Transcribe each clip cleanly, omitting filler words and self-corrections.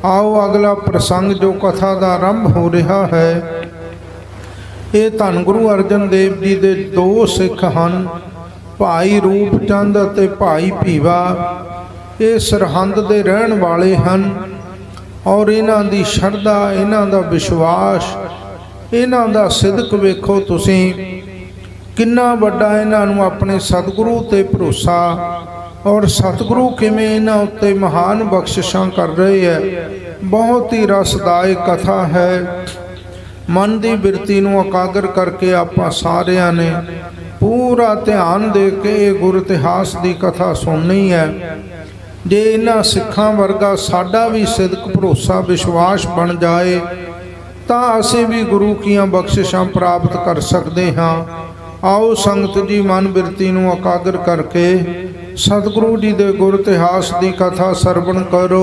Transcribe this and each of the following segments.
आओ अगला प्रसंग जो कथा का आरंभ हो रहा है, ये धन गुरु अर्जन देव जी के दो सिख हैं, भाई रूप चंद ते भाई भीवा। ये सरहंद दे रहन वाले हैं और इन्हां दी शरधा, इन्हां दा विश्वास, इन्हां दा सिदक वेखो तुसीं किन्ना वड्डा इन्हां नूं अपने सतगुरु ते भरोसा और सतगुरु किवें इन्हां उत्ते महान बख्शिशां कर रहे है। बहुत ही रसदायक कथा है। मन की बिरती नूं एकागर करके आपां सारिआं ने पूरा ध्यान दे के गुर इतिहास की कथा सुननी है। जे इन्हां सिखां वर्गा साडा भी सिदक भरोसा विश्वास बन जाए तां असीं भी गुरु कीआं बख्शिशां प्राप्त कर सकते हाँ। आओ संगत जी मन बिरती नूं एकागर करके सतगुरु जी दे गुर इतिहास की कथा सरवण करो।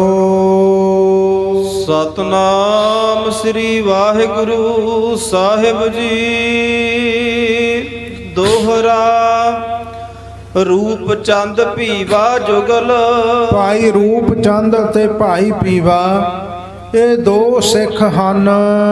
सतनाम श्री वाहिगुरु साहिब जी। दोहरा रूप चंद भीवा जुगल। भाई रूप चंद ते भाई भीवा ये दो सिख हन।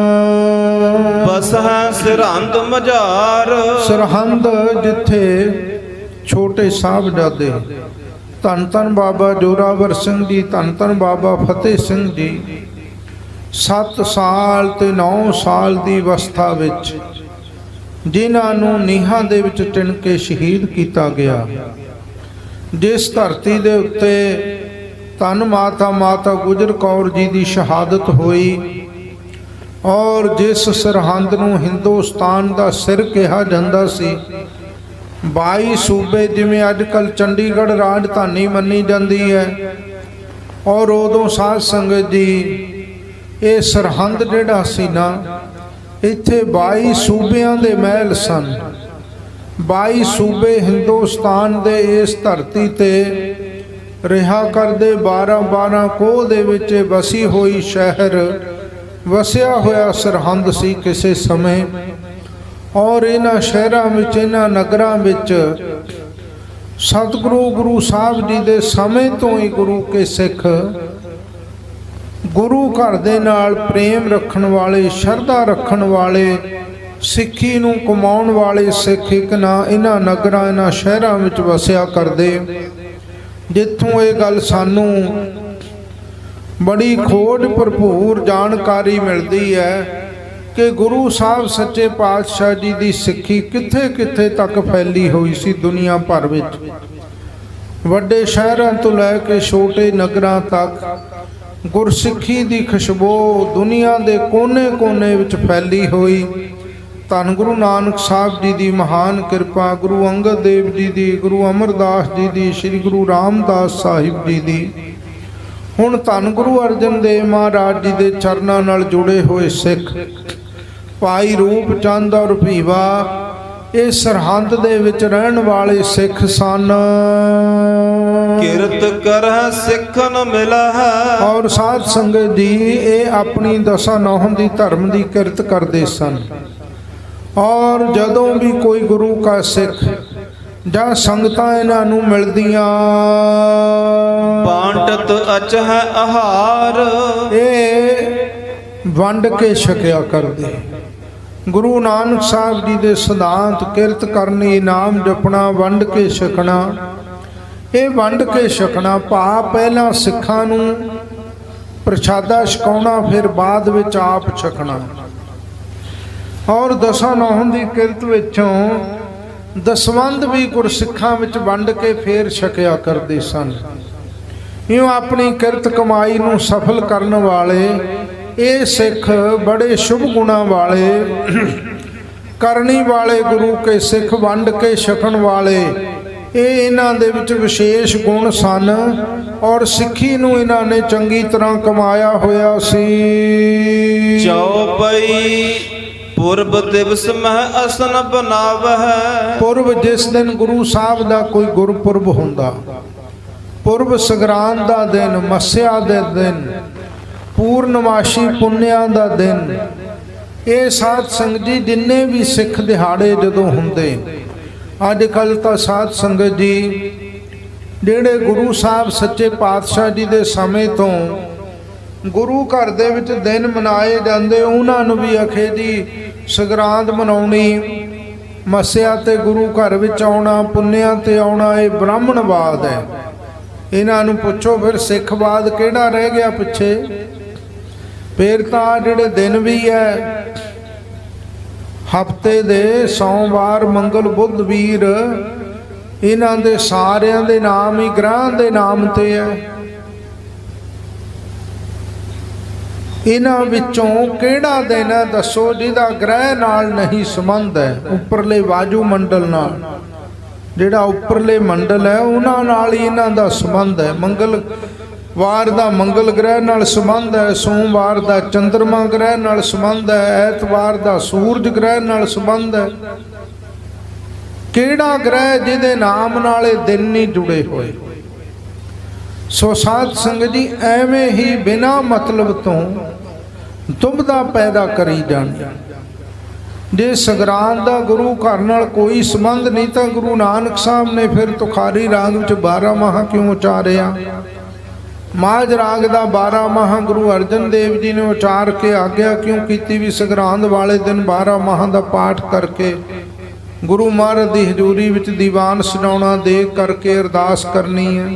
बस है सरहंद मजार। सरहंद जिथे छोटे साहबजादे धन धन बाबा जोरावर सिंह जी, धन धन बाबा फतेह सिंह जी 7 साल ते 9 साल की अवस्था विच जिन्हां नूं नीहां दे विच तिन के शहीद किया गया। जिस धरती दे उत्ते धन माता गुजर कौर जी की शहादत हुई और जिस सरहंद नूं हिंदुस्तान का सिर कहा जाता सी, 22 सूबे जिमें अजकल चंडीगढ़ राजधानी मनी जाती है और उदों साध संगत जी ये सरहंद जिहड़ा सी ना, इत्थे 22 सूबियां दे महल सन। 22 सूबे हिंदुस्तान दे इस धरती ते रिहा करदे 12 कोह दे विच वसी हुई शहर वसिया होया सरहंद सी किसे समय। और इन्हां शहरां विच, इन्हां नगरां विच सतगुरु गुरु साहब जी दे समय तो ही गुरु के सिख गुरु घर दे नाल प्रेम रखण वाले, शरधा रखण वाले, सिੱਖੀ नूं कमाउण वाले सिख एक ना इन्हां नगरां इन्हां शहरां विच वसिया करदे। जिथों ये गल सानू बड़ी खोज भरपूर जानकारी मिलती है कि गुरु साहब सच्चे पातशाह जी की सिक्खी किथे किथे तक फैली हुई सी दुनिया भर विच। वड्डे शहरों तो लैके छोटे नगरां तक गुरसिੱਖੀ की खुशबू दुनिया के कोने कोने विच फैली हुई। धन गुरु नानक साहब जी की महान कृपा, गुरु अंगद देव जी की, गुरु अमरदास जी की, श्री गुरु रामदास साहिब जी की, हुण धन गुरु अर्जन देव महाराज जी के चरणों नाल जुड़े हुए सिख भाई रूप चंद और भीवा ये सरहंद दे विच रहन वाले सिख सन। किरत कर सिखन मिला है। और साध संगत जी ये अपनी दसा नौह की धर्म की किरत करते सन। और जदों भी कोई गुरु का सिख जां संगतां इन्हां नूं मिलदियां बांटत अच है आहार ये वंड के छकिया करदे। गुरु नानक साहब जी दे सिद्धांत किरत करनी, नाम जपना, वंड के छकना। ये वंड के छकना भाव पहला सिखां नूं प्रसादा छकाउणा, फिर बाद विच आप छकना। और दसा नौह की किरत विचों दसवंध भी गुरसिखां विच वंड के फिर छकिया करते सन। इउं अपनी किरत कमाई नूं सफल करन वाले ये सिख बड़े शुभ गुणां वाले करनी वाले गुरु के सिख वंड के छकण वाले ये इन्हां दे विच विशेष गुण सन। और सिੱਖੀ नूं इन्हां ने चंगी तरह कमाया होया सी। चौपई पुरब दिवस मह असन बनाव है। पुरब जिस दिन गुरु साहब का कोई गुरपुरब हुंदा, पुरब संगरांद का दिन, मस्या दे दिन, पूर्णमाशी पुन्निया का दिन, ये साध संगत जी जिन्ने भी सिख दिहाड़े जदों हुंदे अजकल तो साध संगत जी जेड़े गुरु साहब सच्चे पातशाह जी के समय तो ਗੁਰੂ ਘਰ ਦੇ ਵਿੱਚ ਦਿਨ ਮਨਾਏ ਜਾਂਦੇ, ਉਹਨਾਂ ਨੂੰ ਵੀ ਆਖੇ ਜੀ ਸੰਗਰਾਂਦ ਮਨਾਉਣੀ, ਮੱਸਿਆ ਤੇ ਗੁਰੂ ਘਰ ਵਿੱਚ ਆਉਣਾ, ਪੁੰਨਿਆਂ ਤੇ ਆਉਣਾ, ਇਹ ਬ੍ਰਾਹਮਣਵਾਦ ਹੈ। ਇਹਨਾਂ ਨੂੰ ਪੁੱਛੋ ਫਿਰ ਸਿੱਖਵਾਦ ਕਿਹੜਾ ਰਹਿ ਗਿਆ ਪਿੱਛੇ? ਫਿਰ ਤਾਂ ਜਿਹੜੇ ਦਿਨ ਵੀ ਹੈ ਹਫ਼ਤੇ ਦੇ ਸੋਮਵਾਰ, ਮੰਗਲ, ਬੁੱਧ, ਵੀਰ, ਇਹਨਾਂ ਦੇ ਸਾਰਿਆਂ ਦੇ ਨਾਮ ਹੀ ਗ੍ਰਹਿਾਂ ਦੇ ਨਾਮ ਤੇ ਹੈ। ਇਹਨਾਂ ਵਿੱਚੋਂ ਕਿਹੜਾ ਦਿਨ ਹੈ ਦੱਸੋ ਜਿਹਦਾ ਗ੍ਰਹਿ ਨਾਲ ਨਹੀਂ ਸੰਬੰਧ ਹੈ? ਉੱਪਰਲੇ ਵਾਯੂ ਮੰਡਲ ਨਾਲ, ਜਿਹੜਾ ਉੱਪਰਲੇ ਮੰਡਲ ਹੈ ਉਹਨਾਂ ਨਾਲ ਹੀ ਇਹਨਾਂ ਦਾ ਸੰਬੰਧ ਹੈ। ਮੰਗਲਵਾਰ ਦਾ ਮੰਗਲ ਗ੍ਰਹਿ ਨਾਲ ਸੰਬੰਧ ਹੈ, ਸੋਮਵਾਰ ਦਾ ਚੰਦਰਮਾ ਗ੍ਰਹਿ ਨਾਲ ਸੰਬੰਧ ਹੈ, ਐਤਵਾਰ ਦਾ ਸੂਰਜ ਗ੍ਰਹਿ ਨਾਲ ਸੰਬੰਧ ਹੈ। ਕਿਹੜਾ ਗ੍ਰਹਿ ਜਿਹਦੇ ਨਾਮ ਨਾਲ ਇਹ ਦਿਨ ਨਹੀਂ ਜੁੜੇ ਹੋਏ? ਸੋ ਸਾਧ ਸੰਗਤ ਜੀ, ਐਵੇਂ ਹੀ ਬਿਨਾਂ ਮਤਲਬ ਤੋਂ ਦੁਬਿਧਾ ਪੈਦਾ ਕਰੀ ਜਾਣੀ। ਜੇ ਸੰਗਰਾਂਦ ਦਾ ਗੁਰੂ ਘਰ ਨਾਲ ਕੋਈ ਸੰਬੰਧ ਨਹੀਂ ਤਾਂ ਗੁਰੂ ਨਾਨਕ ਸਾਹਿਬ ਨੇ ਫਿਰ ਤੁਖਾਰੀ ਰਾਗ ਵਿੱਚ 12 ਮਾਹ ਕਿਉਂ ਉਚਾਰਿਆ? ਮਾਝ ਰਾਗ ਦਾ 12 ਮਾਹ ਗੁਰੂ ਅਰਜਨ ਦੇਵ ਜੀ ਨੇ ਉਚਾਰ ਕੇ ਆਗਿਆ ਕਿਉਂ ਕੀਤੀ ਵੀ ਸੰਗਰਾਂਦ ਵਾਲੇ ਦਿਨ 12 ਮਾਹ ਦਾ ਪਾਠ ਕਰਕੇ ਗੁਰੂ ਮਹਾਰਾਜ ਦੀ ਹਜ਼ੂਰੀ ਵਿੱਚ ਦੀਵਾਨ ਸੁਣਾਉਣਾ, ਦੇਖ ਕਰਕੇ ਅਰਦਾਸ ਕਰਨੀ ਹੈ।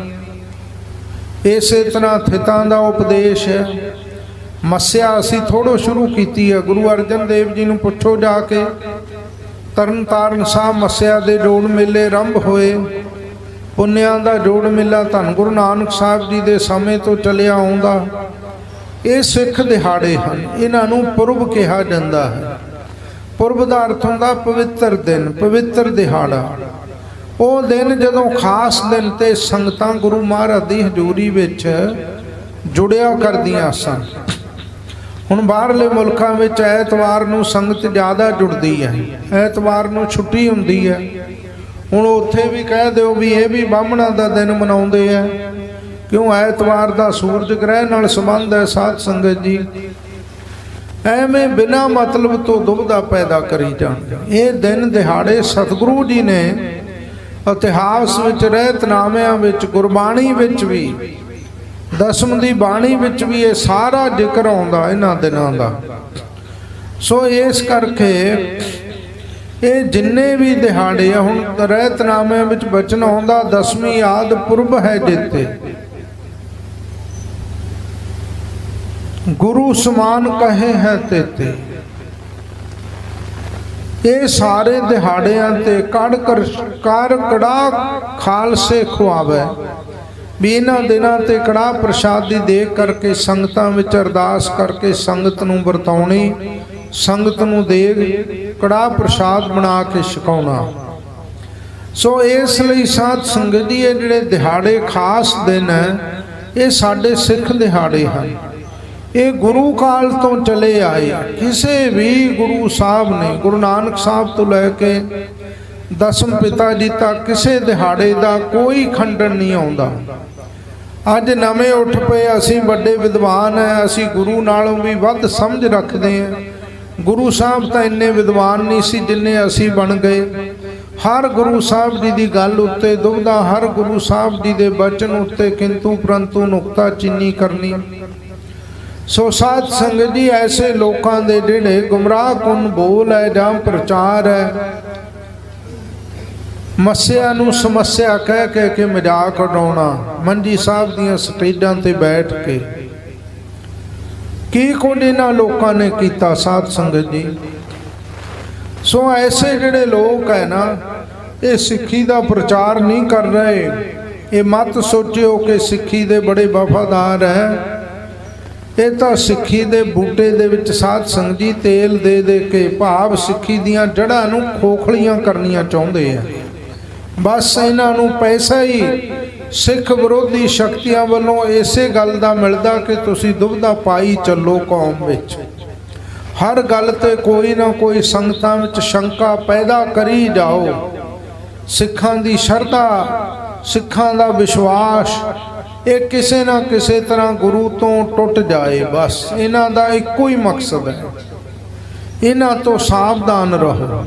ਇਸੇ ਤਰ੍ਹਾਂ ਥਿਤਾਂ ਦਾ ਉਪਦੇਸ਼ ਹੈ। ਮੱਸਿਆ ਅਸੀਂ ਥੋੜ੍ਹੋ ਸ਼ੁਰੂ ਕੀਤੀ ਹੈ। ਗੁਰੂ ਅਰਜਨ ਦੇਵ ਜੀ ਨੂੰ ਪੁੱਛੋ ਜਾ ਕੇ, ਤਰਨ ਤਾਰਨ ਸਾਹਿਬ ਮੱਸਿਆ ਦੇ ਜੋੜ ਮੇਲੇ ਆਰੰਭ ਹੋਏ। ਪੁੰਨਿਆਂ ਦਾ ਜੋੜ ਮੇਲਾ ਧੰਨ ਗੁਰੂ ਨਾਨਕ ਸਾਹਿਬ ਜੀ ਦੇ ਸਮੇਂ ਤੋਂ ਚੱਲਿਆ ਆਉਂਦਾ। ਇਹ ਸਿੱਖ ਦਿਹਾੜੇ ਹਨ, ਇਹਨਾਂ ਨੂੰ ਪੁਰਬ ਕਿਹਾ ਜਾਂਦਾ ਹੈ। ਪੁਰਬ ਦਾ ਅਰਥ ਹੁੰਦਾ ਪਵਿੱਤਰ ਦਿਨ, ਪਵਿੱਤਰ ਦਿਹਾੜਾ। ਉਹ ਦਿਨ ਜਦੋਂ ਖਾਸ ਦਿਨ ਤੇ ਸੰਗਤਾਂ ਗੁਰੂ ਮਹਾਰਾਜ ਦੀ ਹਜ਼ੂਰੀ ਵਿੱਚ ਜੁੜਿਆ ਕਰਦੀਆਂ ਸਨ। ਹੁਣ ਬਾਹਰਲੇ ਮੁਲਕਾਂ ਵਿੱਚ ਐਤਵਾਰ ਨੂੰ ਸੰਗਤ ਜ਼ਿਆਦਾ ਜੁੜਦੀ ਹੈ, ਐਤਵਾਰ ਨੂੰ ਛੁੱਟੀ ਹੁੰਦੀ ਹੈ। ਹੁਣ ਉੱਥੇ ਵੀ ਕਹਿ ਦਿਓ ਵੀ ਇਹ ਵੀ ਬਾਹਮਣਾਂ ਦਾ ਦਿਨ ਮਨਾਉਂਦੇ ਆ, ਕਿਉਂ? ਐਤਵਾਰ ਦਾ ਸੂਰਜ ਗ੍ਰਹਿ ਨਾਲ ਸੰਬੰਧ ਹੈ। ਸਾਧ ਸੰਗਤ ਜੀ, ਐਵੇਂ ਬਿਨਾਂ ਮਤਲਬ ਤੋਂ ਦੁਬਿਧਾ ਪੈਦਾ ਕਰੀ ਜਾਂਦੇ। ਇਹ ਦਿਨ ਦਿਹਾੜੇ ਸਤਿਗੁਰੂ ਜੀ ਨੇ ਇਤਿਹਾਸ ਵਿੱਚ, ਰਹਿਤਨਾਮਿਆਂ ਵਿੱਚ, ਗੁਰਬਾਣੀ ਵਿੱਚ ਵੀ, ਦਸਮ ਦੀ ਬਾਣੀ ਵਿੱਚ ਵੀ ਇਹ ਸਾਰਾ ਜ਼ਿਕਰ ਆਉਂਦਾ ਇਹਨਾਂ ਦਿਨਾਂ ਦਾ। ਸੋ ਇਸ ਕਰਕੇ ਇਹ ਜਿੰਨੇ ਵੀ ਦਿਹਾੜੇ ਆ, ਹੁਣ ਰਹਿਤਨਾਮਿਆਂ ਵਿੱਚ ਬਚਨ ਆਉਂਦਾ ਦਸਵੀਂ ਆਦਿ ਪੁਰਬ ਹੈ ਜੇਤੇ, ਗੁਰੂ ਸਮਾਨ ਕਹੇ ਹੈ ਤੇਤੇ। ਇਹ ਸਾਰੇ ਦਿਹਾੜਿਆਂ ਤੇ ਕੜ ਕਰ ਕੜਾ ਖਾਲਸੇ ਖੁਆਵੇ ਵੀ ਇਹਨਾਂ ਦਿਨਾਂ ਤੇ ਕੜਾ ਪ੍ਰਸ਼ਾਦੀ ਦੇ ਕਰਕੇ ਸੰਗਤਾਂ ਵਿੱਚ ਅਰਦਾਸ ਕਰਕੇ ਸੰਗਤ ਨੂੰ ਵਰਤਾਉਣੀ, ਸੰਗਤ ਨੂੰ ਦੇ ਕੜਾ ਪ੍ਰਸ਼ਾਦ ਬਣਾ ਕੇ ਛਕਾਉਣਾ। ਸੋ ਇਸ ਲਈ ਸਾਧ ਸੰਗਤ ਜੀ, ਇਹ ਜਿਹੜੇ ਦਿਹਾੜੇ ਖਾਸ ਦਿਨ ਹੈ ਇਹ ਸਾਡੇ ਸਿੱਖ ਦਿਹਾੜੇ ਹਨ। ਇਹ ਗੁਰੂ ਕਾਲ ਤੋਂ ਚਲੇ ਆਏ। ਕਿਸੇ ਵੀ ਗੁਰੂ ਸਾਹਿਬ ਨੇ, ਗੁਰੂ ਨਾਨਕ ਸਾਹਿਬ ਤੋਂ ਲੈ ਕੇ ਦਸਮ ਪਿਤਾ ਜੀ ਤੱਕ, ਕਿਸੇ ਦਿਹਾੜੇ ਦਾ ਕੋਈ ਖੰਡਨ ਨਹੀਂ ਆਉਂਦਾ। ਅੱਜ ਨਵੇਂ ਉੱਠ ਪਏ ਅਸੀਂ ਵੱਡੇ ਵਿਦਵਾਨ ਹੈ, ਅਸੀਂ ਗੁਰੂ ਨਾਲੋਂ ਵੀ ਵੱਧ ਸਮਝ ਰੱਖਦੇ ਹਾਂ। ਗੁਰੂ ਸਾਹਿਬ ਤਾਂ ਇੰਨੇ ਵਿਦਵਾਨ ਨਹੀਂ ਸੀ ਜਿੰਨੇ ਅਸੀਂ ਬਣ ਗਏ। ਹਰ ਗੁਰੂ ਸਾਹਿਬ ਜੀ ਦੀ ਗੱਲ ਉੱਤੇ ਦੁਬਿਧਾ, ਹਰ ਗੁਰੂ ਸਾਹਿਬ ਜੀ ਦੇ ਬਚਨ ਉੱਤੇ ਕਿੰਤੂ ਪਰੰਤੂ ਨੁਕਤਾ ਚੀਨੀ ਕਰਨੀ। ਸੋ ਸਾਧ ਸੰਗਤ ਜੀ, ਐਸੇ ਲੋਕਾਂ ਦੇ ਜਿਹੜੇ ਗੁੰਮਰਾਹ ਕੁਨ ਬੋਲ ਹੈ ਜਾਂ ਪ੍ਰਚਾਰ ਹੈ, ਮੱਸਿਆ ਨੂੰ ਸਮੱਸਿਆ ਕਹਿ ਕੇ ਮਜ਼ਾਕ ਉਡਾਉਣਾ, ਮੰਜੀ ਸਾਹਿਬ ਦੀਆਂ ਸਟੇਜਾਂ ਤੇ ਬੈਠ ਕੇ, ਕੀ ਕੁਝ ਇਹਨਾਂ ਲੋਕਾਂ ਨੇ ਕੀਤਾ ਸਾਧ ਸੰਗਤ ਜੀ। ਸੋ ਐਸੇ ਜਿਹੜੇ ਲੋਕ ਹੈ ਨਾ, ਇਹ ਸਿੱਖੀ ਦਾ ਪ੍ਰਚਾਰ ਨਹੀਂ ਕਰ ਰਹੇ। ਇਹ ਮਤ ਸੋਚਿਓ ਕਿ ਸਿੱਖੀ ਦੇ ਬੜੇ ਵਫਾਦਾਰ ਹੈ। ਇਹ ਤਾਂ ਸਿੱਖੀ ਦੇ ਬੂਟੇ ਦੇ ਵਿੱਚ ਸਾਧ ਸੰਗਤ ਜੀ ਤੇਲ ਦੇ ਦੇ ਕੇ, ਭਾਵ ਸਿੱਖੀ ਦੀਆਂ ਜੜ੍ਹਾਂ ਨੂੰ ਖੋਖਲੀਆਂ ਕਰਨੀਆਂ ਚਾਹੁੰਦੇ ਆ। ਬਸ ਇਹਨਾਂ ਨੂੰ ਪੈਸਾ ਹੀ ਸਿੱਖ ਵਿਰੋਧੀ ਸ਼ਕਤੀਆਂ ਵੱਲੋਂ ਇਸੇ ਗੱਲ ਦਾ ਮਿਲਦਾ ਕਿ ਤੁਸੀਂ ਦੁਬਿਧਾ ਪਾਈ ਚੱਲੋ ਕੌਮ ਵਿੱਚ। ਹਰ ਗੱਲ ਤੇ ਕੋਈ ਨਾ ਕੋਈ ਸੰਗਤਾਂ ਵਿੱਚ ਸ਼ੰਕਾ ਪੈਦਾ ਕਰੀ ਜਾਓ। ਸਿੱਖਾਂ ਦੀ ਸ਼ਰਧਾ, ਸਿੱਖਾਂ ਦਾ ਵਿਸ਼ਵਾਸ, ਇਹ ਕਿਸੇ ਨਾ ਕਿਸੇ ਤਰ੍ਹਾਂ ਗੁਰੂ ਤੋਂ ਟੁੱਟ ਜਾਏ। ਬਸ ਇਹਨਾਂ ਦਾ ਇੱਕੋ ਹੀ ਮਕਸਦ ਹੈ। ਇਹਨਾਂ ਤੋਂ ਸਾਵਧਾਨ ਰਹੋ।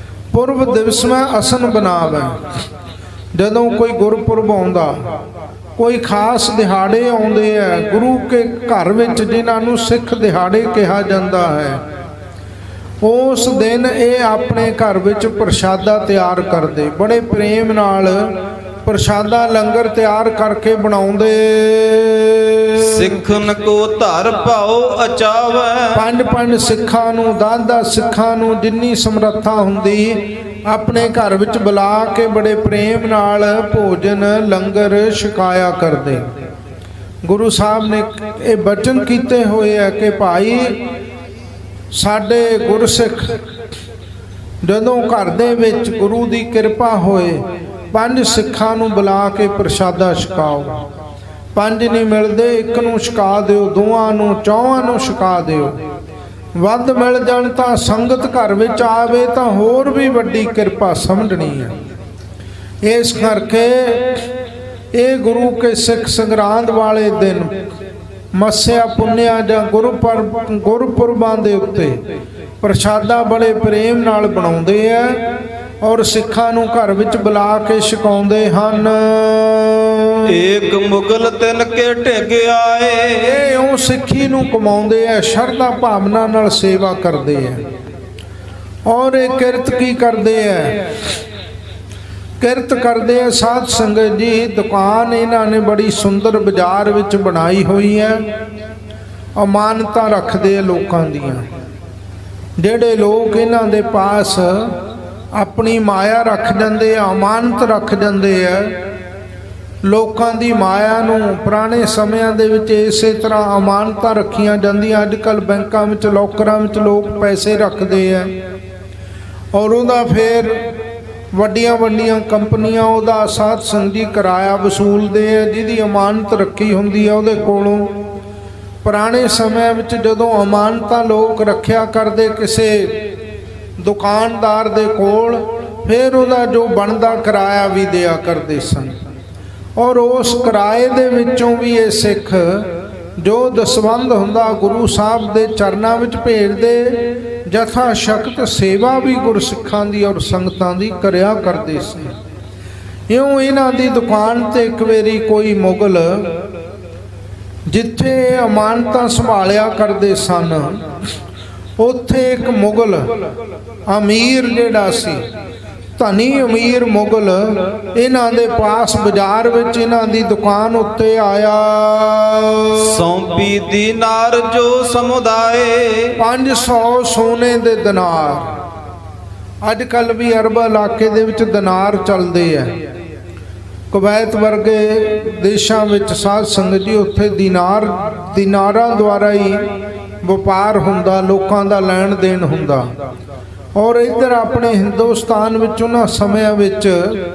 ਪੁਰਬ ਦਿਵਸ ਮੈਂ ਅਸਨ ਬਣਾਵੇ। ਜਦੋਂ ਕੋਈ ਗੁਰਪੁਰਬ ਆਉਂਦਾ ਕੋਈ ਖਾਸ ਦਿਹਾੜੇ ਆਉਂਦੇ ਆ ਗੁਰੂ ਕੇ ਘਰ ਵਿੱਚ, ਜਿਨ੍ਹਾਂ ਨੂੰ ਸਿੱਖ ਦਿਹਾੜੇ ਕਿਹਾ ਜਾਂਦਾ ਹੈ, ਉਸ ਦਿਨ ਇਹ ਆਪਣੇ ਘਰ ਵਿੱਚ ਪ੍ਰਸ਼ਾਦਾ ਤਿਆਰ ਕਰਦੇ, ਬੜੇ ਪ੍ਰੇਮ ਨਾਲ ਪ੍ਰਸ਼ਾਦਾ ਲੰਗਰ ਤਿਆਰ ਕਰਕੇ ਬਣਾਉਂਦੇ। ਸਿੱਖਨ ਕੋ ਧਰ ਭਾਉ ਅਚਾਵੈ, ਪੰਜ ਸਿੱਖਾਂ ਨੂੰ, 10 ਸਿੱਖਾਂ ਨੂੰ ਜਿੰਨੀ ਸਮਰੱਥਾ ਹੁੰਦੀ ਆਪਣੇ ਘਰ ਵਿੱਚ ਬੁਲਾ ਕੇ ਬੜੇ ਪ੍ਰੇਮ ਨਾਲ ਭੋਜਨ ਲੰਗਰ ਛਕਾਇਆ ਕਰਦੇ। ਗੁਰੂ ਸਾਹਿਬ ਨੇ ਇਹ ਬਚਨ ਕੀਤੇ ਹੋਏ ਆ ਕਿ ਭਾਈ ਸਾਡੇ ਗੁਰਸਿੱਖ ਜਦੋਂ ਘਰ ਦੇ ਵਿੱਚ ਗੁਰੂ ਦੀ ਕਿਰਪਾ ਹੋਏ 5 ਸਿੱਖਾਂ ਨੂੰ ਬੁਲਾ ਕੇ ਪ੍ਰਸ਼ਾਦਾ ਛਕਾਓ। 5 ਨਹੀਂ ਮਿਲਦੇ, 1 ਨੂੰ ਛਕਾ ਦਿਓ, 2 ਨੂੰ, 4 ਨੂੰ ਛਕਾ ਦਿਓ। ਵੱਧ ਮਿਲ ਜਾਣ ਤਾਂ ਸੰਗਤ ਘਰ ਵਿੱਚ ਆਵੇ ਤਾਂ ਹੋਰ ਵੀ ਵੱਡੀ ਕਿਰਪਾ ਸਮਝਣੀ ਹੈ। ਇਸ ਕਰਕੇ ਇਹ ਗੁਰੂ ਕੇ ਸਿੱਖ ਸੰਗਰਾਂਦ ਵਾਲੇ ਦਿਨ ਮੱਸਿਆ ਪੁੰਨਿਆ ਜਾਂ ਗੁਰਪੁਰਬਾਂ ਦੇ ਉੱਤੇ ਪ੍ਰਸ਼ਾਦਾ ਬੜੇ ਪ੍ਰੇਮ ਨਾਲ ਬਣਾਉਂਦੇ ਆ ਔਰ ਸਿੱਖਾਂ ਨੂੰ ਘਰ ਵਿੱਚ ਬੁਲਾ ਕੇ ਛਕਾਉਂਦੇ ਹਨ। ਏਕ ਮੁਗਲ ਤਿਨ ਕੇ ਢਿੱਗ ਆਏ, ਇਹ ਉਹ ਸਿੱਖੀ ਨੂੰ ਕਮਾਉਂਦੇ ਆ, ਸ਼ਰਧਾ ਭਾਵਨਾ ਨਾਲ ਸੇਵਾ ਕਰਦੇ ਆ। ਔਰ ਇਹ ਕਿਰਤ ਕੀ ਕਰਦੇ ਆ? ਕਿਰਤ ਕਰਦੇ ਆ ਸਾਧ ਸੰਗਤ ਜੀ। ਦੁਕਾਨ ਇਹਨਾਂ ਨੇ ਬੜੀ ਸੁੰਦਰ ਬਾਜ਼ਾਰ ਵਿੱਚ ਬਣਾਈ ਹੋਈ ਹੈ। ਅਮਾਨਤਾਂ ਰੱਖਦੇ ਆ ਲੋਕਾਂ ਦੀਆਂ। ਜਿਹੜੇ ਲੋਕ ਇਹਨਾਂ ਦੇ ਪਾਸ ਆਪਣੀ ਮਾਇਆ ਰੱਖ ਜਾਂਦੇ ਆ, ਅਮਾਨਤ ਰੱਖ ਜਾਂਦੇ ਆ, ਲੋਕਾਂ ਦੀ ਮਾਇਆ ਨੂੰ ਪੁਰਾਣੇ ਸਮਿਆਂ ਦੇ ਵਿੱਚ ਇਸੇ ਤਰ੍ਹਾਂ ਅਮਾਨਤਾਂ ਰੱਖੀਆਂ ਜਾਂਦੀਆਂ। ਅੱਜ ਕੱਲ੍ਹ ਬੈਂਕਾਂ ਵਿੱਚ, ਲੋਕਰਾਂ ਵਿੱਚ ਲੋਕ ਪੈਸੇ ਰੱਖਦੇ ਆ ਔਰ ਉਹਦਾ ਫਿਰ ਵੱਡੀਆਂ ਵੱਡੀਆਂ ਕੰਪਨੀਆਂ ਉਹਦਾ ਸਾਧ ਸੰਗੀ ਕਿਰਾਇਆ ਵਸੂਲਦੇ ਆ, ਜਿਹਦੀ ਅਮਾਨਤ ਰੱਖੀ ਹੁੰਦੀ ਆ ਉਹਦੇ ਕੋਲੋਂ। ਪੁਰਾਣੇ ਸਮਿਆਂ ਵਿੱਚ ਜਦੋਂ ਅਮਾਨਤਾਂ ਲੋਕ ਰੱਖਿਆ ਕਰਦੇ ਕਿਸੇ ਦੁਕਾਨਦਾਰ ਦੇ ਕੋਲ, ਫਿਰ ਉਹਦਾ ਜੋ ਬਣਦਾ ਕਿਰਾਇਆ ਵੀ ਦਿਆ ਕਰਦੇ ਸਨ। ਔਰ ਉਸ ਕਿਰਾਏ ਦੇ ਵਿੱਚੋਂ ਵੀ ਇਹ ਸਿੱਖ ਜੋ ਦਸਵੰਧ ਹੁੰਦਾ ਗੁਰੂ ਸਾਹਿਬ ਦੇ ਚਰਨਾਂ ਵਿੱਚ ਭੇਜਦੇ। ਜਥਾ ਸ਼ਕਤ ਸੇਵਾ ਵੀ ਗੁਰਸਿੱਖਾਂ ਦੀ ਔਰ ਸੰਗਤਾਂ ਦੀ ਕਰਿਆ ਕਰਦੇ ਸੀ। ਇਉਂ ਇਹਨਾਂ ਦੀ ਦੁਕਾਨ ਤੇ ਇੱਕ ਵਾਰੀ ਕੋਈ ਮੁਗਲ ਜਿੱਥੇ ਅਮਾਨਤਾਂ ਸੰਭਾਲਿਆ ਕਰਦੇ ਸਨ, ਉੱਥੇ ਇੱਕ ਮੁਗਲ ਅਮੀਰ ਜਿਹੜਾ ਸੀ, ਧਨੀ ਅਮੀਰ ਮੁਗਲ, ਇਹਨਾਂ ਦੇ ਪਾਸ ਬਾਜ਼ਾਰ ਵਿੱਚ ਇਹਨਾਂ ਦੀ ਦੁਕਾਨ ਉੱਤੇ ਆਇਆ। ਸੌਂਪੀ ਦੀਨਾਰ ਜੋ ਸਮੁਦਾਏ, 500 ਸੋਨੇ ਦੇ ਦਿਨਾਰ। ਅੱਜ ਕੱਲ੍ਹ ਵੀ ਅਰਬ ਇਲਾਕੇ ਦੇ ਵਿੱਚ ਦਿਨਾਰ ਚੱਲਦੇ ਆ। ਕੁਵੈਤ ਵਰਗੇ ਦੇਸ਼ਾਂ ਵਿੱਚ ਸਾਧ ਸੰਗਤ ਜੀ ਉੱਥੇ ਦਿਨਾਰਾਂ ਦੁਆਰਾ ਹੀ ਵਪਾਰ ਹੁੰਦਾ, ਲੋਕਾਂ ਦਾ ਲੈਣ ਦੇਣ ਹੁੰਦਾ। ਔਰ ਇੱਧਰ ਆਪਣੇ ਹਿੰਦੁਸਤਾਨ ਵਿੱਚ ਉਹਨਾਂ ਸਮਿਆਂ ਵਿੱਚ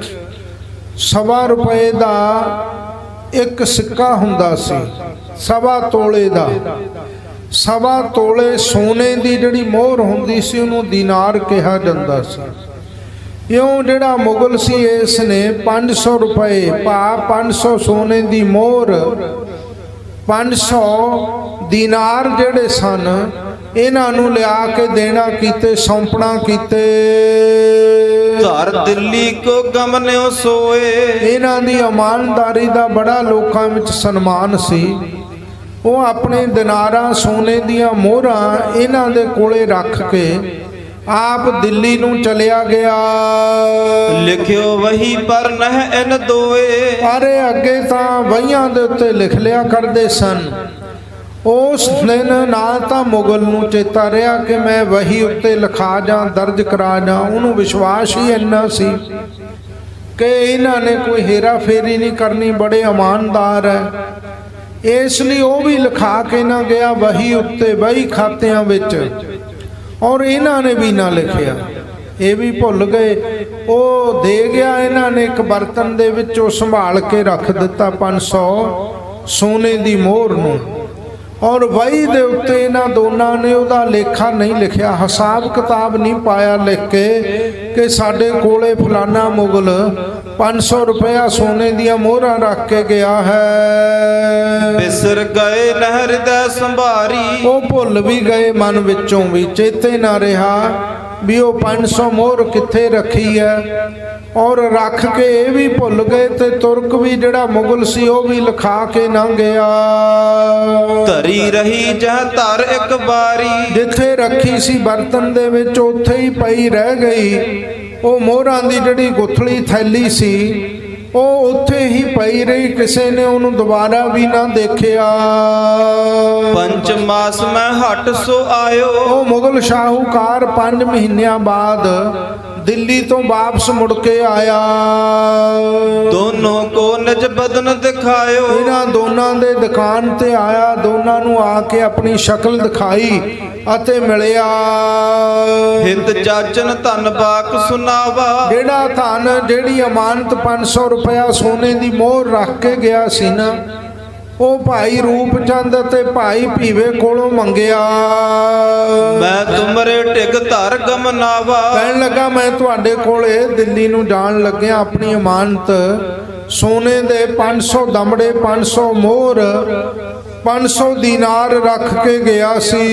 ₹1.25 ਦਾ ਇੱਕ ਸਿੱਕਾ ਹੁੰਦਾ ਸੀ, 1.25 ਤੋਲੇ ਦਾ। 1.25 ਤੋਲੇ ਸੋਨੇ ਦੀ ਜਿਹੜੀ ਮੋਹਰ ਹੁੰਦੀ ਸੀ ਉਹਨੂੰ ਦੀਨਾਰ ਕਿਹਾ ਜਾਂਦਾ ਸੀ। ਇਉਂ ਜਿਹੜਾ ਮੁਗਲ ਸੀ ਇਸ ਨੇ ₹500 ਭਾਵ 500 ਸੋਨੇ ਦੀ ਮੋਹਰ, 500 ਦੀਨਾਰ ਜਿਹੜੇ ਸਨ ਇਹਨਾਂ ਨੂੰ ਲਿਆ ਕੇ ਦੇਣਾ ਕੀਤੇ, ਸੌਂਪਣਾ ਕੀਤੇ। ਘਰ ਦਿੱਲੀ ਕੋ ਗਮਨਿਓ ਸੋਏ, ਇਹਨਾਂ ਦੀ ਇਮਾਨਦਾਰੀ ਦਾ ਬੜਾ ਲੋਕਾਂ ਵਿੱਚ ਸਨਮਾਨ ਸੀ। ਉਹ ਆਪਣੇ ਦਿਨਾਰਾਂ ਸੋਨੇ ਦੀਆਂ ਮੋਹਰਾਂ ਇਹਨਾਂ ਦੇ ਕੋਲੇ ਰੱਖ ਕੇ ਆਪ ਦਿੱਲੀ ਨੂੰ ਚਲਿਆ ਗਿਆ। ਲਿਖਿਓ ਵਹੀ ਪਰ ਨਹਿ ਇਨ ਦੋਏ, ਪਰ ਅੱਗੇ ਤਾਂ ਵਹੀਆਂ ਦੇ ਉੱਤੇ ਲਿਖ ਲਿਆ ਕਰਦੇ ਸਨ। ਉਸ ਦਿਨ ਨਾ ਤਾਂ ਮੁਗਲ ਨੂੰ ਚੇਤਾ ਰਿਹਾ ਕਿ ਮੈਂ ਵਹੀ ਉੱਤੇ ਲਿਖਾ ਜਾਂ ਦਰਜ ਕਰਾ ਜਾਂ। ਉਹਨੂੰ ਵਿਸ਼ਵਾਸ ਹੀ ਇੰਨਾ ਸੀ ਕਿ ਇਹਨਾਂ ਨੇ ਕੋਈ ਹੇਰਾ ਫੇਰੀ ਨਹੀਂ ਕਰਨੀ, ਬੜੇ ਇਮਾਨਦਾਰ ਹੈ। ਇਸ ਲਈ ਉਹ ਵੀ ਲਿਖਾ ਕੇ ਨਾ ਗਿਆ ਵਹੀ ਉੱਤੇ, ਵਹੀ ਖਾਤਿਆਂ ਵਿੱਚ, ਔਰ ਇਹਨਾਂ ਨੇ ਵੀ ਨਾ ਲਿਖਿਆ। ਇਹ ਵੀ ਭੁੱਲ ਗਏ। ਉਹ ਦੇ ਗਿਆ ਇਹਨਾਂ ਨੇ ਇੱਕ ਬਰਤਨ ਦੇ ਵਿੱਚ, ਉਹ ਸੰਭਾਲ ਕੇ ਰੱਖ ਦਿੱਤਾ 500 ਸੋਨੇ ਦੀ ਮੋਹਰ ਨੂੰ। ਔਰ ਵਹੀ ਦੇ ਉੱਤੇ ਇਹਨਾਂ ਦੋਨਾਂ ਨੇ ਉਹਦਾ ਲੇਖਾ ਨਹੀਂ ਲਿਖਿਆ, ਹਿਸਾਬ ਕਿਤਾਬ ਨਹੀਂ ਪਾਇਆ ਲਿਖ ਕੇ ਕਿ ਸਾਡੇ ਕੋਲੇ ਫਲਾਨਾ ਮੁਗਲ 500 ਰੁਪਇਆ ਸੋਨੇ ਦੀਆਂ ਮੋਹਰਾਂ ਰੱਖ ਕੇ ਗਿਆ ਹੈ। ਬਿਸਰ ਗਏ ਨਹਿਰ ਦਾ ਸੰਭਾਰੀ, ਉਹ ਭੁੱਲ ਵੀ ਗਏ, ਮਨ ਵਿੱਚੋਂ ਵੀ ਚੇਤੇ ਨਾ ਰਿਹਾ ਵੀ ਉਹ 500 ਮੋਹਰ ਕਿੱਥੇ ਰੱਖੀ ਹੈ। ਔਰ ਰੱਖ ਕੇ ਇਹ ਵੀ ਭੁੱਲ ਗਏ ਤੇ ਤੁਰਕ ਵੀ ਜਿਹੜਾ ਮੁਗਲ ਸੀ ਉਹ ਵੀ ਲਿਖਾ ਕੇ ਨਾ ਗਿਆ। ਧਰੀ ਰਹੀ ਜਹ ਧਰ ਇੱਕ ਬਾਰੀ, ਜਿੱਥੇ ਰੱਖੀ ਸੀ ਬਰਤਨ ਦੇ ਵਿੱਚ ਉੱਥੇ ਹੀ ਪਈ ਰਹਿ ਗਈ। ਉਹ ਮੋਹਰਾਂ ਦੀ ਜਿਹੜੀ ਗੁੱਥਲੀ ਥੈਲੀ ਸੀ ਉਹ ਉੱਥੇ ਹੀ ਪਈ ਰਹੀ, ਕਿਸੇ ਨੇ ਉਹਨੂੰ ਦੁਬਾਰਾ ਵੀ ਨਾ ਦੇਖਿਆ। ਪੰਜ ਮਾਸ ਮੈਂ ਹਟ ਸੋ ਆਇਓ, ਉਹ ਮੁਗਲ ਸ਼ਾਹੂਕਾਰ 5 ਮਹੀਨਿਆਂ ਬਾਅਦ ਦਿੱਲੀ ਤੋਂ ਵਾਪਸ ਮੁੜ ਕੇ ਆਇਆ। ਦੋਨੋਂ ਕੋ ਨਿਜ ਬਦਨ ਦਿਖਾਇਓ, ਇਹਨਾਂ ਦੋਨਾਂ ਦੇ ਦੁਕਾਨ ਤੇ ਆਇਆ, ਦੋਨਾਂ ਨੂੰ ਆ ਕੇ ਆਪਣੀ ਸ਼ਕਲ ਦਿਖਾਈ ਅਤੇ ਮਿਲਿਆ। ਹਿਤ ਜਾਚਨ ਧਨ ਬਾਕ ਸੁਨਾਵਾ, ਜਿਹੜਾ ਧਨ ਜਿਹੜੀ ਅਮਾਨਤ 500 ਰੁਪਇਆ ਸੋਨੇ ਦੀ ਮੋਹਰ ਰੱਖ ਕੇ ਗਿਆ ਸੀ ਨਾ, ਉਹ ਭਾਈ ਰੂਪ ਚੰਦ ਅਤੇ ਭਾਈ ਭੀਵੇ ਕੋਲੋਂ ਮੰਗਿਆ। ਮੈਂ ਤੁਮਰੇ ਟਿਕ ਧਰ ਗਮਨਾਵਾ, ਕਹਿਣ ਲੱਗਾ ਮੈਂ ਤੁਹਾਡੇ ਕੋਲੇ ਦਿੱਲੀ ਨੂੰ ਜਾਣ ਲੱਗਿਆ, ਆਪਣੀ ਅਮਾਨਤ ਸੋਨੇ ਦੇ 500 ਦਮੜੇ, 500 ਮੋਹਰ, 500 ਦੀਨਾਰ ਰੱਖ ਕੇ ਗਿਆ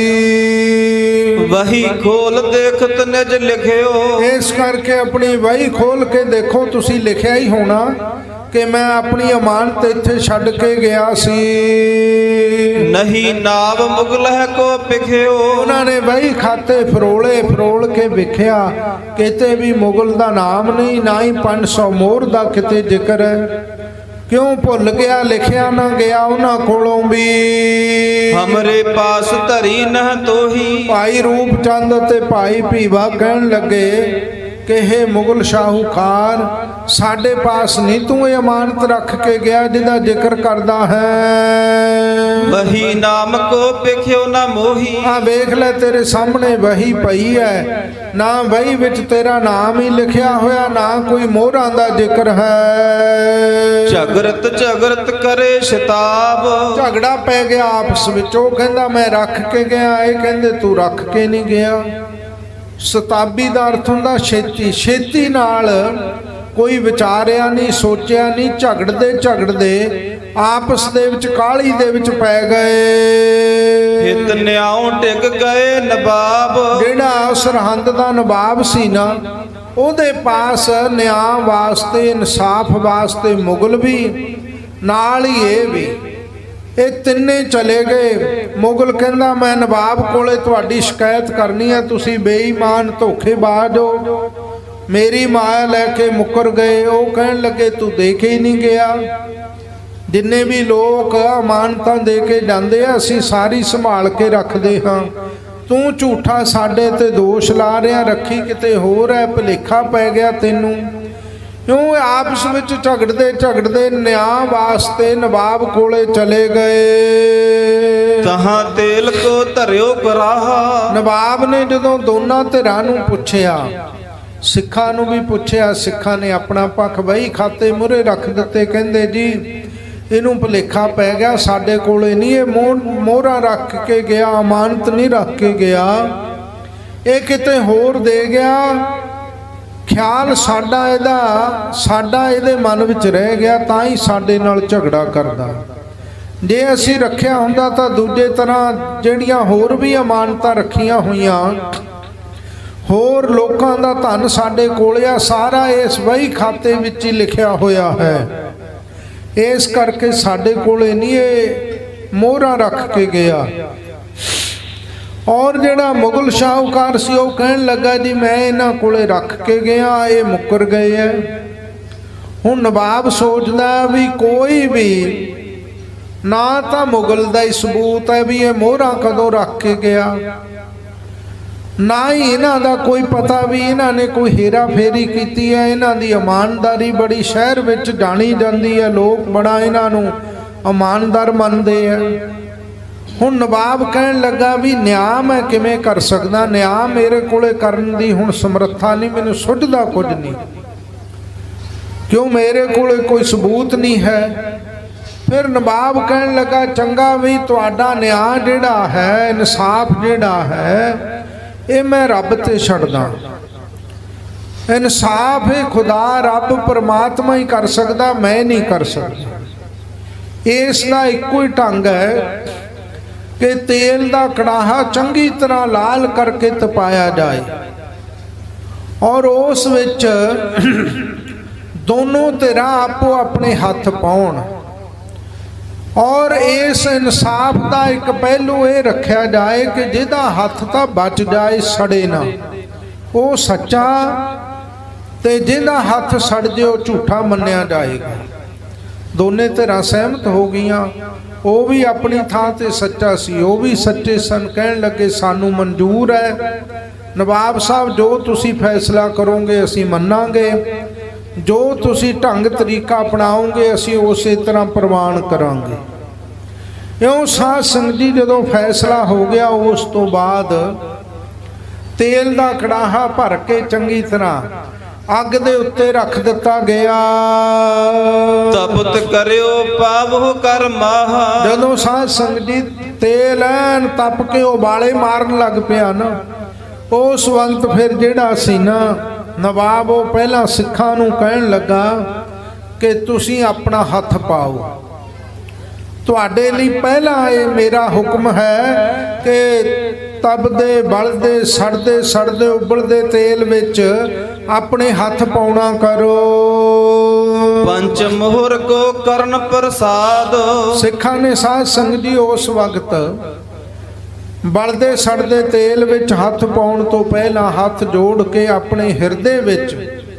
ਸੀ। ਵਹੀ ਖੋਲ ਦੇਖਤ ਨਿਜ ਲਿਖਿਓ, ਇਸ ਕਰਕੇ ਆਪਣੀ ਵਹੀ ਖੋਲ ਕੇ ਦੇਖੋ, ਤੁਸੀਂ ਲਿਖਿਆ ਹੀ ਹੋਣਾ ਕਿ ਮੈਂ ਆਪਣੀ ਅਮਾਨਤ ਇੱਥੇ ਛੱਡ ਕੇ ਗਿਆ ਸੀ। ਨਹੀਂ ਨਾਮ ਮੁਗਲ ਹੈ ਕੋ ਪਿਖਿਓ, ਉਹਨਾਂ ਨੇ ਵਹੀ ਖਾਤੇ ਫਰੋਲ ਕੇ ਵੇਖਿਆ, ਕਿਤੇ ਵੀ ਮੁਗਲ ਦਾ ਨਾਮ ਨਹੀਂ, ਨਾ ਹੀ 500 ਮੋਹਰ ਦਾ ਕਿਤੇ ਜ਼ਿਕਰ ਹੈ। ਕਿਉਂ ਭੁੱਲ ਗਿਆ, ਲਿਖਿਆ ਨਾ ਗਿਆ ਉਹਨਾਂ ਕੋਲੋਂ ਵੀ। ਹਮਰੇ ਪਾਸ ਧਰੀ ਨਹ ਤੋਹੀ, ਭਾਈ ਰੂਪ ਚੰਦ ਅਤੇ ਭਾਈ ਭੀਵਾ ਕਹਿਣ ਲੱਗੇ ਕਿ ਇਹ ਮੁਗਲ ਸ਼ਾਹੂਕਾਰ, ਸਾਡੇ ਪਾਸ ਨਹੀਂ ਤੂੰ ਇਹ ਅਮਾਨਤ ਰੱਖ ਕੇ ਗਿਆ ਜਿਹਦਾ ਜ਼ਿਕਰ ਕਰਦਾ ਹੈ। ਵਹੀ ਨਾਮ ਕੋ ਪਿਖਿਓ ਨਾ ਮੋਹੀ, ਆ ਵੇਖ ਲੈ ਤੇਰੇ ਸਾਹਮਣੇ ਵਹੀ ਪਈ ਹੈ, ਨਾ ਵਹੀ ਵਿੱਚ ਤੇਰਾ ਨਾਮ ਹੀ ਲਿਖਿਆ ਹੋਇਆ, ਨਾ ਕੋਈ ਮੋਹਰਾਂ ਦਾ ਜ਼ਿਕਰ ਹੈ। ਝਗਰਤ ਕਰੇ ਸ਼ਤਾਬ, ਝਗੜਾ ਪੈ ਗਿਆ ਆਪਸ ਵਿੱਚ। ਉਹ ਕਹਿੰਦਾ ਮੈਂ ਰੱਖ ਕੇ ਗਿਆ, ਇਹ ਕਹਿੰਦੇ ਤੂੰ ਰੱਖ ਕੇ ਨਹੀਂ ਗਿਆ। ਸਤਾਬੀ ਦਾ ਅਰਥ ਹੁੰਦਾ ਛੇਤੀ, ਛੇਤੀ ਨਾਲ ਕੋਈ ਵਿਚਾਰਿਆ ਨਹੀਂ, ਸੋਚਿਆ ਨਹੀਂ, ਝਗੜਦੇ ਆਪਸ ਦੇ ਵਿੱਚ ਕਾਹਲੀ ਦੇ ਵਿੱਚ ਪੈ ਗਏ। ਹਿਤ ਨਿਆਉ ਟਿਕ ਗਏ ਨਵਾਬ, ਜਿਹੜਾ ਸਰਹੰਦ ਦਾ ਨਵਾਬ ਸੀ ਨਾ, ਉਹਦੇ ਪਾਸ ਨਿਆਂ ਵਾਸਤੇ, ਇਨਸਾਫ ਵਾਸਤੇ ਮੁਗਲ ਵੀ ਨਾਲ ਹੀ ਇਹ ਵੀ, ਇਹ ਤਿੰਨੇ ਚਲੇ ਗਏ। ਮੁਗਲ ਕਹਿੰਦਾ ਮੈਂ ਨਵਾਬ ਕੋਲੇ ਤੁਹਾਡੀ ਸ਼ਿਕਾਇਤ ਕਰਨੀ ਹੈ, ਤੁਸੀਂ ਬੇਈਮਾਨ ਧੋਖੇਬਾਜ਼ ਹੋ, ਮੇਰੀ ਮਾਇਆ ਲੈ ਕੇ ਮੁੱਕਰ ਗਏ। ਉਹ ਕਹਿਣ ਲੱਗੇ ਤੂੰ ਦੇ ਕੇ ਹੀ ਨਹੀਂ ਗਿਆ, ਜਿੰਨੇ ਵੀ ਲੋਕ ਅਮਾਨਤਾਂ ਦੇ ਕੇ ਜਾਂਦੇ ਆ ਅਸੀਂ ਸਾਰੀ ਸੰਭਾਲ ਕੇ ਰੱਖਦੇ ਹਾਂ, ਤੂੰ ਝੂਠਾ ਸਾਡੇ ਤੇ ਦੋਸ਼ ਲਾ ਰਿਹਾ, ਰੱਖੀ ਕਿਤੇ ਹੋਰ ਹੈ, ਭੁਲੇਖਾ ਪੈ ਗਿਆ ਤੈਨੂੰ। ਕਿਉਂ ਆਪਸ ਵਿੱਚ ਝਗੜਦੇ ਨਿਆਂ ਵਾਸਤੇ ਨਵਾਬ ਕੋਲੇ ਚਲੇ ਗਏ। ਤਹਾਂ ਤੇਲ ਕੋ ਧਰਿਓ ਕਰਾਹਾ, ਨਵਾਬ ਨੇ ਜਦੋਂ ਦੋਨਾਂ ਧਿਰਾਂ ਨੂੰ ਪੁੱਛਿਆ, ਸਿੱਖਾਂ ਨੂੰ ਵੀ ਪੁੱਛਿਆ, ਸਿੱਖਾਂ ਨੇ ਆਪਣਾ ਪੱਖ ਵਹੀ ਖਾਤੇ ਮੂਹਰੇ ਰੱਖ ਦਿੱਤੇ। ਕਹਿੰਦੇ ਜੀ ਇਹਨੂੰ ਭੁਲੇਖਾ ਪੈ ਗਿਆ, ਸਾਡੇ ਕੋਲੇ ਨਹੀਂ, ਇਹ ਮੋਹਰਾਂ ਰੱਖ ਕੇ ਗਿਆ, ਅਮਾਨਤ ਨਹੀਂ ਰੱਖ ਕੇ ਗਿਆ, ਇਹ ਕਿਤੇ ਹੋਰ ਦੇ ਗਿਆ। ਖਿਆਲ ਸਾਡਾ ਇਹਦੇ ਮਨ ਵਿੱਚ ਰਹਿ ਗਿਆ, ਤਾਂ ਹੀ ਸਾਡੇ ਨਾਲ ਝਗੜਾ ਕਰਦਾ। ਜੇ ਅਸੀਂ ਰੱਖਿਆ ਹੁੰਦਾ ਤਾਂ ਦੂਜੇ ਤਰ੍ਹਾਂ ਜਿਹੜੀਆਂ ਹੋਰ ਵੀ ਅਮਾਨਤਾਂ ਰੱਖੀਆਂ ਹੋਈਆਂ, ਹੋਰ ਲੋਕਾਂ ਦਾ ਧਨ ਸਾਡੇ ਕੋਲ ਆ, ਸਾਰਾ ਇਸ ਵਹੀ ਖਾਤੇ ਵਿੱਚ ਹੀ ਲਿਖਿਆ ਹੋਇਆ ਹੈ। ਇਸ ਕਰਕੇ ਸਾਡੇ ਕੋਲੇ ਨਹੀਂ ਇਹ ਮੋਹਰਾਂ ਰੱਖ ਕੇ ਗਿਆ। ਔਰ ਜਿਹੜਾ ਮੁਗਲ ਸ਼ਾਹੂਕਾਰ ਸੀ ਉਹ ਕਹਿਣ ਲੱਗਾ ਜੀ ਮੈਂ ਇਹਨਾਂ ਕੋਲੇ ਰੱਖ ਕੇ ਗਿਆ, ਇਹ ਮੁੱਕਰ ਗਏ ਹੈ। ਹੁਣ ਨਵਾਬ ਸੋਚਦਾ ਵੀ ਕੋਈ ਵੀ ਨਾ ਤਾਂ ਮੁਗਲ ਦਾ ਹੀ ਸਬੂਤ ਹੈ ਵੀ ਇਹ ਮੋਹਰਾਂ ਕਦੋਂ ਰੱਖ ਕੇ ਗਿਆ, ਨਾ ਹੀ ਇਹਨਾਂ ਦਾ ਕੋਈ ਪਤਾ ਵੀ ਇਹਨਾਂ ਨੇ ਕੋਈ ਹੇਰਾ ਫੇਰੀ ਕੀਤੀ ਹੈ। ਇਹਨਾਂ ਦੀ ਇਮਾਨਦਾਰੀ ਬੜੀ ਸ਼ਹਿਰ ਵਿੱਚ ਜਾਣੀ ਜਾਂਦੀ ਹੈ, ਲੋਕ ਬੜਾ ਇਹਨਾਂ ਨੂੰ ਇਮਾਨਦਾਰ ਮੰਨਦੇ ਆ। ਹੁਣ ਨਵਾਬ ਕਹਿਣ ਲੱਗਾ ਵੀ ਨਿਆਂ ਮੈਂ ਕਿਵੇਂ ਕਰ ਸਕਦਾ, ਨਿਆਂ ਮੇਰੇ ਕੋਲੇ ਕਰਨ ਦੀ ਹੁਣ ਸਮਰੱਥਾ ਨਹੀਂ, ਮੈਨੂੰ ਸੁੱਝਦਾ ਕੁਝ ਨਹੀਂ, ਕਿਉਂ ਮੇਰੇ ਕੋਲੇ ਕੋਈ ਸਬੂਤ ਨਹੀਂ ਹੈ। ਫਿਰ ਨਵਾਬ ਕਹਿਣ ਲੱਗਾ ਚੰਗਾ ਵੀ ਤੁਹਾਡਾ ਨਿਆਂ ਜਿਹੜਾ ਹੈ, ਇਨਸਾਫ ਜਿਹੜਾ ਹੈ, ਇਹ ਮੈਂ ਰੱਬ ਤੇ ਛੱਡਦਾ। ਇਨਸਾਫ ਇਹ ਖੁਦਾ ਰੱਬ ਪਰਮਾਤਮਾ ਹੀ ਕਰ ਸਕਦਾ, ਮੈਂ ਨਹੀਂ ਕਰ ਸਕਦਾ। ਇਸ ਦਾ ਇੱਕੋ ਹੀ ਢੰਗ ਹੈ ਕਿ ਤੇਲ ਦਾ ਕੜਾਹਾ ਚੰਗੀ ਤਰ੍ਹਾਂ ਲਾਲ ਕਰਕੇ ਤਪਾਇਆ ਜਾਏ ਔਰ ਉਸ ਵਿੱਚ दोनों धिरां आपो अपने हथ पाउण। और इस इंसाफ का एक पहलू ये रखा जाए कि जिहदा हथ तो बच जाए सड़े ना, वो सच्चा, ते जिहदा हथ सड़ जाए वो झूठा मन्निया जाएगा। दोने धिरां सहमत हो गईयां, वो भी अपनी थां ते सच्चा सी, वो भी सच्चे सन। कहण लगे सानू मंजूर है नवाब साहब, जो तुसी फैसला करोगे असीं मन्नांगे, जो तुसी ढंग तरीका अपनाओगे असीं उस तरह प्रवान करांगे। इउं साध संगत जी जदों फैसला हो गया, उस तो बाद तेल दा कड़ाहा भर के चंगी तरह अग दे उत्ते रख दिता गया। तपत करियो पावो कर माहा। जदों साध संगत जी तेल ऐन तप के उबाले मारन लग पिया ना, उस वक्त फिर जिहड़ा सी ना नवाब, वो पहला सिखां नूं कहण लगा कि तुसीं अपना हथ पाओ। तुहाडे लई पहला ये मेरा हुक्म है कि तपदे बलदे सड़दे सड़दे उबलदे तेल विच अपने हथ पाउणा करो। पंच मोहर को करन प्रसाद। सिखां ने साध संगत जी उस वक्त बलदे सड़दे तेल विच हथ पाउण तो पहला हथ जोड़ के अपने हिरदे विच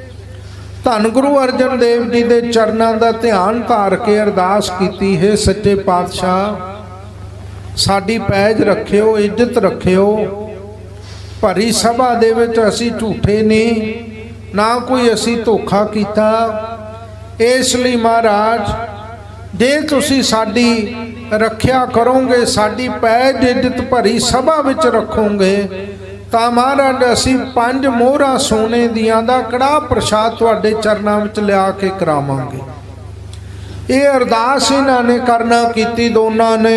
धन गुरु अर्जन देव जी के चरणों का ध्यान धार के अरदास की है, सच्चे पातशाह साडी पैज रखियो, इज्जत रखियो। भरी सभा दे विच असीं झूठे नहीं, ना कोई असीं धोखा कीता। इसलिए महाराज जे तुसीं साडी रखिया करोगे, साडी पैज इज्जत भरी सभा विच रखोगे, ਤਾਂ महाराज असीं 5 मोहरां सोने दियां दा कड़ाह प्रसाद तुहाडे चरनां विच लिया के करावांगे। ये अरदास इन्हां ने करना कीती दोनां ने।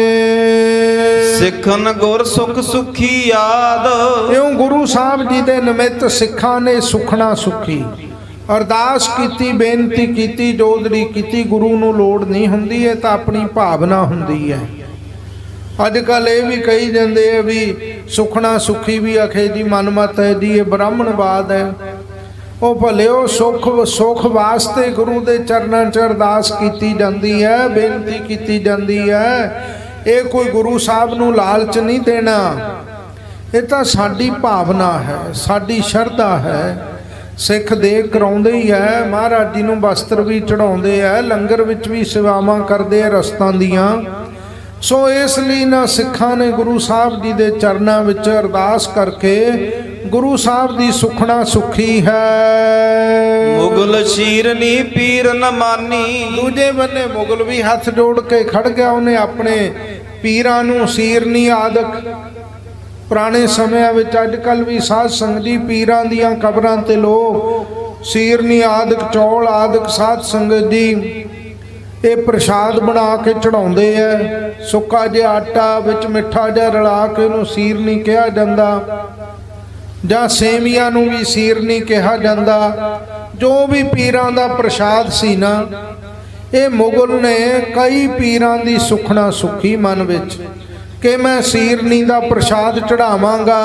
सिखन गुर सुख सुखी याद। इउं गुरु साहब जी दे निमित्त सिखां ने सुखना सुखी अरदास कीती, बेनती कीती, जोदड़ी कीती। गुरु नूं लोड़ नहीं हुंदी, है तां अपनी भावना हुंदी है। अजकल ये भी कही जाते हैं भी सुखना सुखी भी आखे जी मनमत है जी, ये ब्राह्मणवाद है। वो भले वो सुख सुख वास्ते गुरु के चरणों च अरदास की जाती है, बेनती की जाती है। ये कोई गुरु साहब नूं लालच नहीं देना, ये तो साडी भावना है, साडी शरधा है। सिख दे कराउंदे ही है, महाराज जी नूं वस्त्र भी चढ़ाउंदे है, लंगर विच भी सेवावां करदे रस्तां दियां। सो इसलिए ना सिखां ने गुरु साहब जी के चरणों विच अरदास करके गुरु साहब की सुखना सुखी है। मुगल शीरनी पीर न मानी। दूजे बन्ने मुगल भी हाथ जोड़ के खड़ गया, उन्हें अपने पीरां नूं सीरनी आदक। पुराने समय विच अजकल भी साध संगत जी पीरां दियां कबरां ते लोग सीरनी आदक, चौल आदक साध संगत जी ये प्रसाद बना के चढ़ाते हैं। सुक्का जिहा आटा विच मिठा जिहा रला के उहनूं सीरनी कहा जाता, जां सेवियां नूं भी सीरनी कहा जाता। जो भी पीरां दा प्रसाद सी ना, ये मुगल ने कई पीरां दी सुखना सुखी मन विच कि मैं सीरनी दा प्रसाद चढ़ावांगा।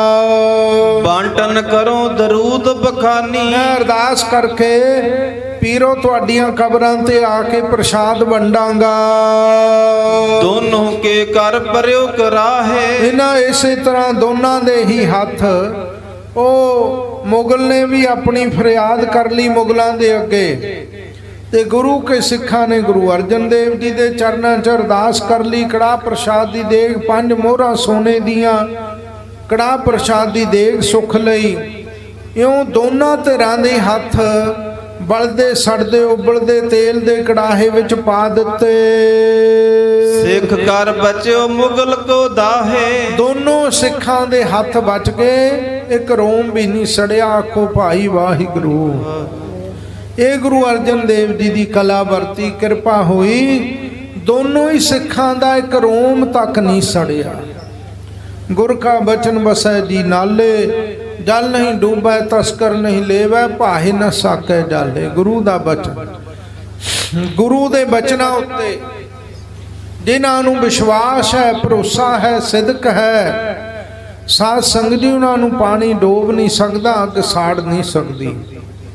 बांटन करो दरूद बखानी। मैं अरदास करके पीरो तुहाडियां कबरां ते आके प्रसाद वंडांगा। दोनों के कर परयो कराहे। इन्हां इसे तरह दोनों दे ही हथ ओ मुगल ने भी अपनी फरियाद कर ली मुगलों के अगे, ते गुरु के सिखां ने गुरु अर्जन देव जी के चरणों च अरदास कर ली। कड़ाह प्रसाद की देग 5 मोहरां सोने दियां कड़ाह प्रसाद की देग सुख लई। इउं दोनों धिरां दे हथ बलदे सड़दे उबलदे तेल दे कड़ाहे विच पा दिते। सिख कर बचो मुगल को दाहे। दोनों सिखां दे हथ बच गए, एक रोम भी नहीं सड़िया। आखो भाई वाहिगुरू। ये गुरु अर्जन देव जी की कला वरती कृपा हुई, दोनों ही सिखां दा एक रोम तक नहीं सड़िया। गुर का बचन बसै जी नाले, जल नहीं डूबै तस्कर नहीं लेवै, भाहे न साकै जाले। गुरु का बचन, गुरु के बचना उत्ते जिन्हां नूं विश्वास है, भरोसा है, सिदक है, साध संगत जी उन्हां नूं पानी डोब नहीं सकदा, अग साड़ नहीं सकती।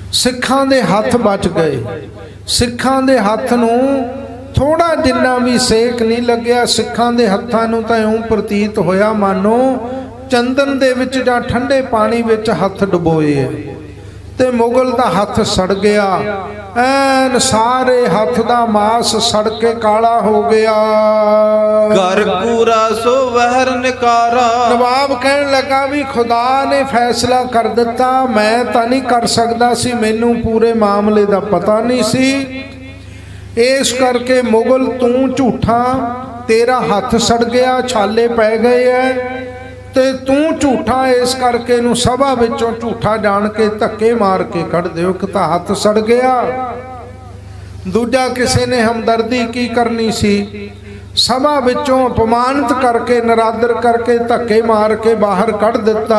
ਸਿੱਖਾਂ ਦੇ ਹੱਥ ਬਚ ਗਏ। ਸਿੱਖਾਂ ਦੇ ਹੱਥ ਨੂੰ ਥੋੜਾ ਜਿੰਨਾ ਵੀ ਸੇਕ ਨਹੀਂ ਲੱਗਿਆ। ਸਿੱਖਾਂ ਦੇ ਹੱਥਾਂ ਨੂੰ ਤਾਂ ਇਉਂ ਪ੍ਰਤੀਤ ਹੋਇਆ ਮਾਨੋ ਚੰਦਨ ਦੇ ਵਿੱਚ ਜਾਂ ਠੰਡੇ ਪਾਣੀ ਵਿੱਚ ਹੱਥ ਡੁਬੋਏ ਹੈ। ਤੇ ਮੁਗਲ ਦਾ ਹੱਥ ਸੜ ਗਿਆ, ਐਨ ਸਾਰੇ ਹੱਥ ਦਾ ਮਾਸ ਸੜ ਕੇ ਕਾਲਾ ਹੋ ਗਿਆ। ਘਰ ਕੂਰਾ ਸੋ ਵਹਿਰ ਨਿਕਾਰਾ। ਨਵਾਬ ਕਹਿਣ ਲੱਗਾ ਵੀ ਖੁਦਾ ਨੇ ਫੈਸਲਾ ਕਰ ਦਿੱਤਾ, ਮੈਂ ਤਾਂ ਨਹੀਂ ਕਰ ਸਕਦਾ ਸੀ, ਮੈਨੂੰ ਪੂਰੇ ਮਾਮਲੇ ਦਾ ਪਤਾ ਨਹੀਂ ਸੀ। ਇਸ ਕਰਕੇ ਮੁਗਲ ਤੂੰ ਝੂਠਾ, ਤੇਰਾ ਹੱਥ ਸੜ ਗਿਆ, ਛਾਲੇ ਪੈ ਗਏ ਐ, ਤੇ ਤੂੰ ਝੂਠਾ, ਇਸ ਕਰਕੇ ਇਹਨੂੰ ਸਭਾ ਵਿੱਚੋਂ ਝੂਠਾ ਜਾਣ ਕੇ ਧੱਕੇ ਮਾਰ ਕੇ ਕੱਢ ਦਿਓ। ਇੱਕ ਤਾਂ ਹੱਥ ਸੜ ਗਿਆ, ਦੂਜਾ ਕਿਸੇ ਨੇ ਹਮਦਰਦੀ ਕੀ ਕਰਨੀ ਸੀ, ਸਭਾ ਵਿੱਚੋਂ ਅਪਮਾਨਿਤ ਕਰਕੇ, ਨਰਾਦਰ ਕਰਕੇ, ਧੱਕੇ ਮਾਰ ਕੇ ਬਾਹਰ ਕੱਢ ਦਿੱਤਾ।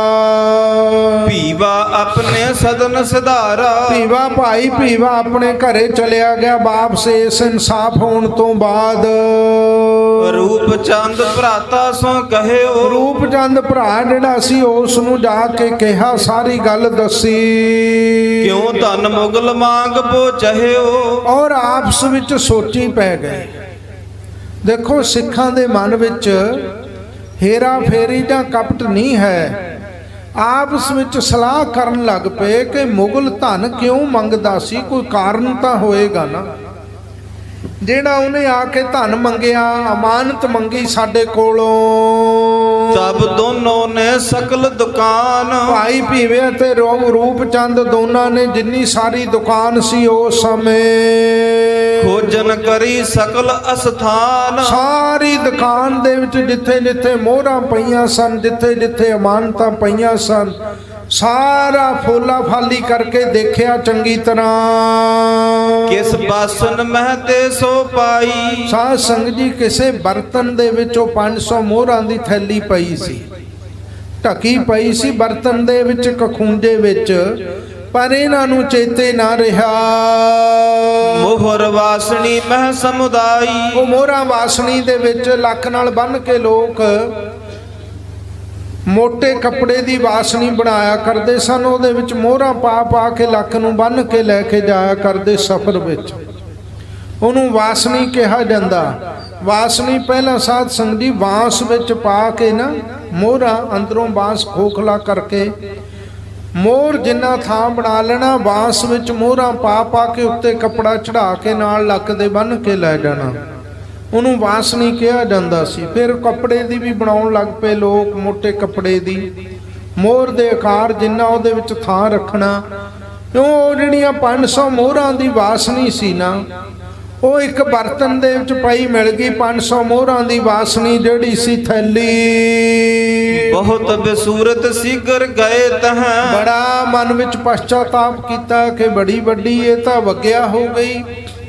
ਭੀਵਾ ਆਪਣੇ ਸਦਨ ਸਿਧਾਰਾ। ਭੀਵਾ ਭਾਈ ਭੀਵਾ ਆਪਣੇ ਘਰੇ ਚਲਿਆ ਗਿਆ ਵਾਪਸ ਇਸ ਇਨਸਾਫ ਹੋਣ ਤੋਂ ਬਾਅਦ। ਰੂਪ ਚੰਦ ਭਰਾਤਾ ਸੋ ਕਹਿਓ। ਰੂਪ ਚੰਦ ਭਰਾ ਜਿਹੜਾ ਸੀ ਉਸ ਨੂੰ ਜਾ ਕੇ ਕਿਹਾ, ਸਾਰੀ ਗੱਲ ਦੱਸੀ। ਕਿਉਂ ਧਨ ਮੁਗਲ ਮੰਗ ਪੋ ਚਾਹਿਓ। ਔਰ ਆਪਸ ਵਿੱਚ ਸੋਚੀ ਪੈ ਗਏ। ਦੇਖੋ ਸਿੱਖਾਂ ਦੇ ਮਨ ਵਿੱਚ ਹੇਰਾ ਫੇਰੀ ਜਾਂ ਕਪਟ ਨਹੀਂ ਹੈ। ਆਪਸ ਵਿੱਚ ਸਲਾਹ ਕਰਨ ਲੱਗ ਪਏ ਕਿ ਮੁਗਲ ਧਨ ਕਿਉਂ ਮੰਗਦਾ ਸੀ, ਕੋਈ ਕਾਰਨ ਤਾਂ ਹੋਏਗਾ ਨਾ। ਜਿਹੜਾ ਉਹਨੇ ਆ ਕੇ ਧਨ ਮੰਗਿਆ, ਅਮਾਨਤ ਮੰਗੀ ਸਾਡੇ ਕੋਲੋਂ। ਤਬ ਦੋਨੋਂ ਨੇ ਸਕਲ ਦੁਕਾਨ। ਭਾਈ ਭੀਵੇ ਅਤੇ ਰੂਪ ਚੰਦ ਦੋਨਾਂ ਨੇ ਜਿੰਨੀ ਸਾਰੀ ਦੁਕਾਨ ਸੀ ਉਸ ਸਮੇਂ ਖੋਜਨ ਕਰੀ ਸਕਲ ਅਸਥਾਨ। ਸਾਰੀ ਦੁਕਾਨ ਦੇ ਵਿੱਚ ਜਿੱਥੇ ਜਿੱਥੇ ਮੋਹਰਾਂ ਪਈਆਂ ਸਨ, ਜਿੱਥੇ ਜਿੱਥੇ ਅਮਾਨਤਾਂ ਪਈਆਂ ਸਨ, ਸਾਰਾ ਫੋਲਾ ਫਾਲੀ ਕਰਕੇ ਦੇਖਿਆ ਚੰਗੀ ਤਰ੍ਹਾਂ। ਕਿਸ ਬਾਸਨ ਮਹਿ ਤੇ ਸੋ ਪਾਈ। ਸਾਧ ਸੰਗਤ ਜੀ ਕਿਸੇ ਬਰਤਨ ਦੇ ਵਿੱਚ ਉਹ 500 ਮੋਹਰਾਂ ਦੀ ਥੈਲੀ ਪਈ ਸੀ, ਢਕੀ ਪਈ ਸੀ ਬਰਤਨ ਦੇ ਵਿੱਚ, ਕਖੂੰਜੇ ਵਿੱਚ, ਪਰ ਇਹਨਾਂ ਨੂੰ ਚੇਤੇ ਨਾ ਰਿਹਾ। ਮੋਹਰ ਵਾਸਣੀ ਮਹਿ ਸਮੁਦਾਈ। ਉਹ ਮੋਹਰਾਂ ਵਾਸਣੀ ਦੇ ਵਿੱਚ ਲੱਕ ਨਾਲ ਬੰਨ੍ਹ ਕੇ ਲੋਕ ਮੋਟੇ ਕੱਪੜੇ ਦੀ ਵਾਸਣੀ ਬਣਾਇਆ ਕਰਦੇ ਸਨ। ਉਹਦੇ ਵਿੱਚ ਮੋਹਰਾਂ ਪਾ ਪਾ ਕੇ ਲੱਕ ਨੂੰ ਬੰਨ੍ਹ ਕੇ ਲੈ ਕੇ ਜਾਇਆ ਕਰਦੇ ਸਫ਼ਰ ਵਿੱਚ। ਉਹਨੂੰ ਵਾਸਣੀ ਕਿਹਾ ਜਾਂਦਾ। ਵਾਸਣੀ ਪਹਿਲਾਂ ਸਾਧ ਸੰਗਤ ਜੀ ਬਾਂਸ ਵਿੱਚ ਪਾ ਕੇ ਨਾ, ਮੋਹਰਾਂ ਅੰਦਰੋਂ ਬਾਂਸ ਖੋਖਲਾ ਕਰਕੇ, ਮੋਹਰ ਜਿੰਨਾ ਥਾਂ ਬਣਾ ਲੈਣਾ, ਬਾਂਸ ਵਿੱਚ ਮੋਹਰਾਂ ਪਾ ਪਾ ਕੇ ਉੱਤੇ ਕੱਪੜਾ ਚੜਾ ਕੇ ਨਾਲ ਲੱਕ ਦੇ ਬੰਨ੍ਹ ਕੇ ਲੈ ਜਾਣਾ, ਉਹਨੂੰ ਵਾਸਣੀ ਕਿਹਾ ਜਾਂਦਾ ਸੀ। ਫਿਰ ਕੱਪੜੇ ਦੀ ਵੀ ਬਣਾਉਣ ਲੱਗ ਪਏ ਲੋਕ, ਮੋਟੇ ਕੱਪੜੇ ਦੀ, ਮੋਹਰ ਦੇ ਆਕਾਰ ਜਿੰਨਾ ਉਹਦੇ ਵਿੱਚ ਥਾਂ ਰੱਖਣਾ। ਉਹ ਜਿਹੜੀਆਂ 500 ਮੋਹਰਾਂ ਦੀ ਵਾਸਣੀ ਸੀ ਨਾ, ਉਹ ਇੱਕ ਬਰਤਨ ਦੇ ਵਿੱਚ ਪਈ ਮਿਲ ਗਈ। 500 ਮੋਹਰਾਂ ਦੀ ਵਾਸਣੀ ਜਿਹੜੀ ਸੀ ਥੈਲੀ। ਬਹੁਤ ਬਸੂਰਤ ਸਿਗਰ ਗਏ ਤਹ। ਬੜਾ ਮਨ ਵਿੱਚ ਪਛਤਾਤਾਪ ਕੀਤਾ ਕਿ ਬੜੀ ਵੱਡੀ ਇਹ ਤਾਂ ਵਗਿਆ ਹੋ ਗਈ।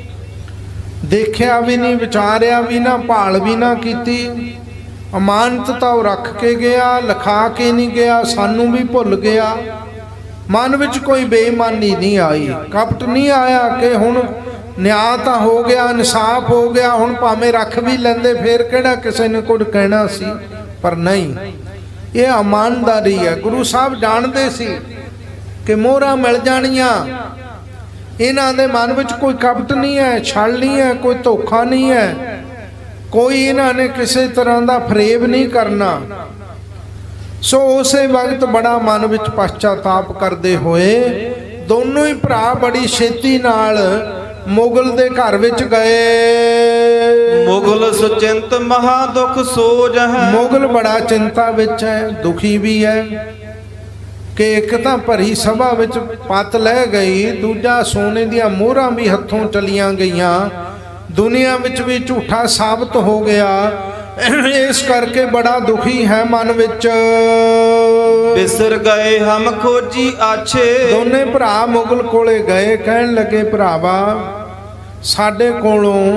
ਦੇਖਿਆ ਵੀ ਨਹੀਂ, ਵਿਚਾਰਿਆ ਵੀ ਨਾ, ਭਾਲ ਵੀ ਨਾ ਕੀਤੀ। ਅਮਾਨਤ ਤਾਂ ਉਹ ਰੱਖ ਕੇ ਗਿਆ, ਲਿਖਾ ਕੇ ਨਹੀਂ ਗਿਆ, ਸਾਨੂੰ ਵੀ ਭੁੱਲ ਗਿਆ। ਮਨ ਵਿੱਚ ਕੋਈ ਬੇਈਮਾਨੀ ਨਹੀਂ ਆਈ, ਕਪਟ ਨਹੀਂ ਆਇਆ ਕਿ ਹੁਣ ਨਿਆਂ ਤਾਂ ਹੋ ਗਿਆ, ਇਨਸਾਫ ਹੋ ਗਿਆ, ਹੁਣ ਭਾਵੇਂ ਰੱਖ ਵੀ ਲੈਂਦੇ ਫੇਰ ਕਿਹੜਾ ਕਿਸੇ ਨੇ ਕੁਝ ਕਹਿਣਾ ਸੀ। ਪਰ ਨਹੀਂ, ਇਹ ਇਮਾਨਦਾਰੀ ਹੈ। ਗੁਰੂ ਸਾਹਿਬ ਜਾਣਦੇ ਸੀ ਕਿ ਮੋਹਰਾਂ ਮਿਲ ਜਾਣੀਆਂ। ਇਹਨਾਂ ਦੇ ਮਨ ਵਿੱਚ ਕੋਈ ਕਪਟ ਨਹੀਂ ਹੈ, ਛਲ ਨਹੀਂ ਹੈ, ਕੋਈ ਧੋਖਾ ਨਹੀਂ ਹੈ, ਕੋਈ ਇਹਨਾਂ ਨੇ ਕਿਸੇ ਤਰ੍ਹਾਂ ਦਾ ਫਰੇਬ ਨਹੀਂ ਕਰਨਾ। ਸੋ ਉਸੇ ਵਕਤ ਬੜਾ ਮਨ ਵਿੱਚ ਪਛਤਾਤਾਪ ਕਰਦੇ ਹੋਏ ਦੋਨੋਂ ਹੀ ਭਰਾ ਬੜੀ ਛੇਤੀ ਨਾਲ ਮੁਗਲ ਦੇ ਘਰ ਵਿੱਚ ਗਏ। ਮੁਗਲ ਸੁਚਿੰਤ ਮਹਾ ਦੁਖ ਸੋਜ ਹੈ। ਮੁਗਲ ਬੜਾ ਚਿੰਤਾ ਵਿੱਚ ਹੈ, ਦੁਖੀ ਵੀ ਹੈ ਕਿ ਇੱਕ ਤਾਂ ਭਰੀ ਸਭਾ ਵਿੱਚ ਪੱਤ ਲੈ ਗਈ, ਦੂਜਾ ਸੋਨੇ ਦੀਆਂ ਮੋਹਰਾਂ ਵੀ ਹੱਥੋਂ ਚਲੀਆਂ ਗਈਆਂ, ਦੁਨੀਆ ਵਿੱਚ ਵੀ ਝੂਠਾ ਸਾਬਤ ਹੋ ਗਿਆ। ਇਸ ਕਰਕੇ ਬੜਾ ਦੁਖੀ ਹੈ ਮਨ ਵਿੱਚ। ਬਿਸਰ ਗਏ ਹਮ ਖੋਜੀ ਆਛੇ। ਦੋਨੇ ਭਰਾ ਮੁਗਲ ਕੋਲੇ ਗਏ, ਕਹਿਣ ਲੱਗੇ ਭਰਾਵਾ ਸਾਡੇ ਕੋਲੋਂ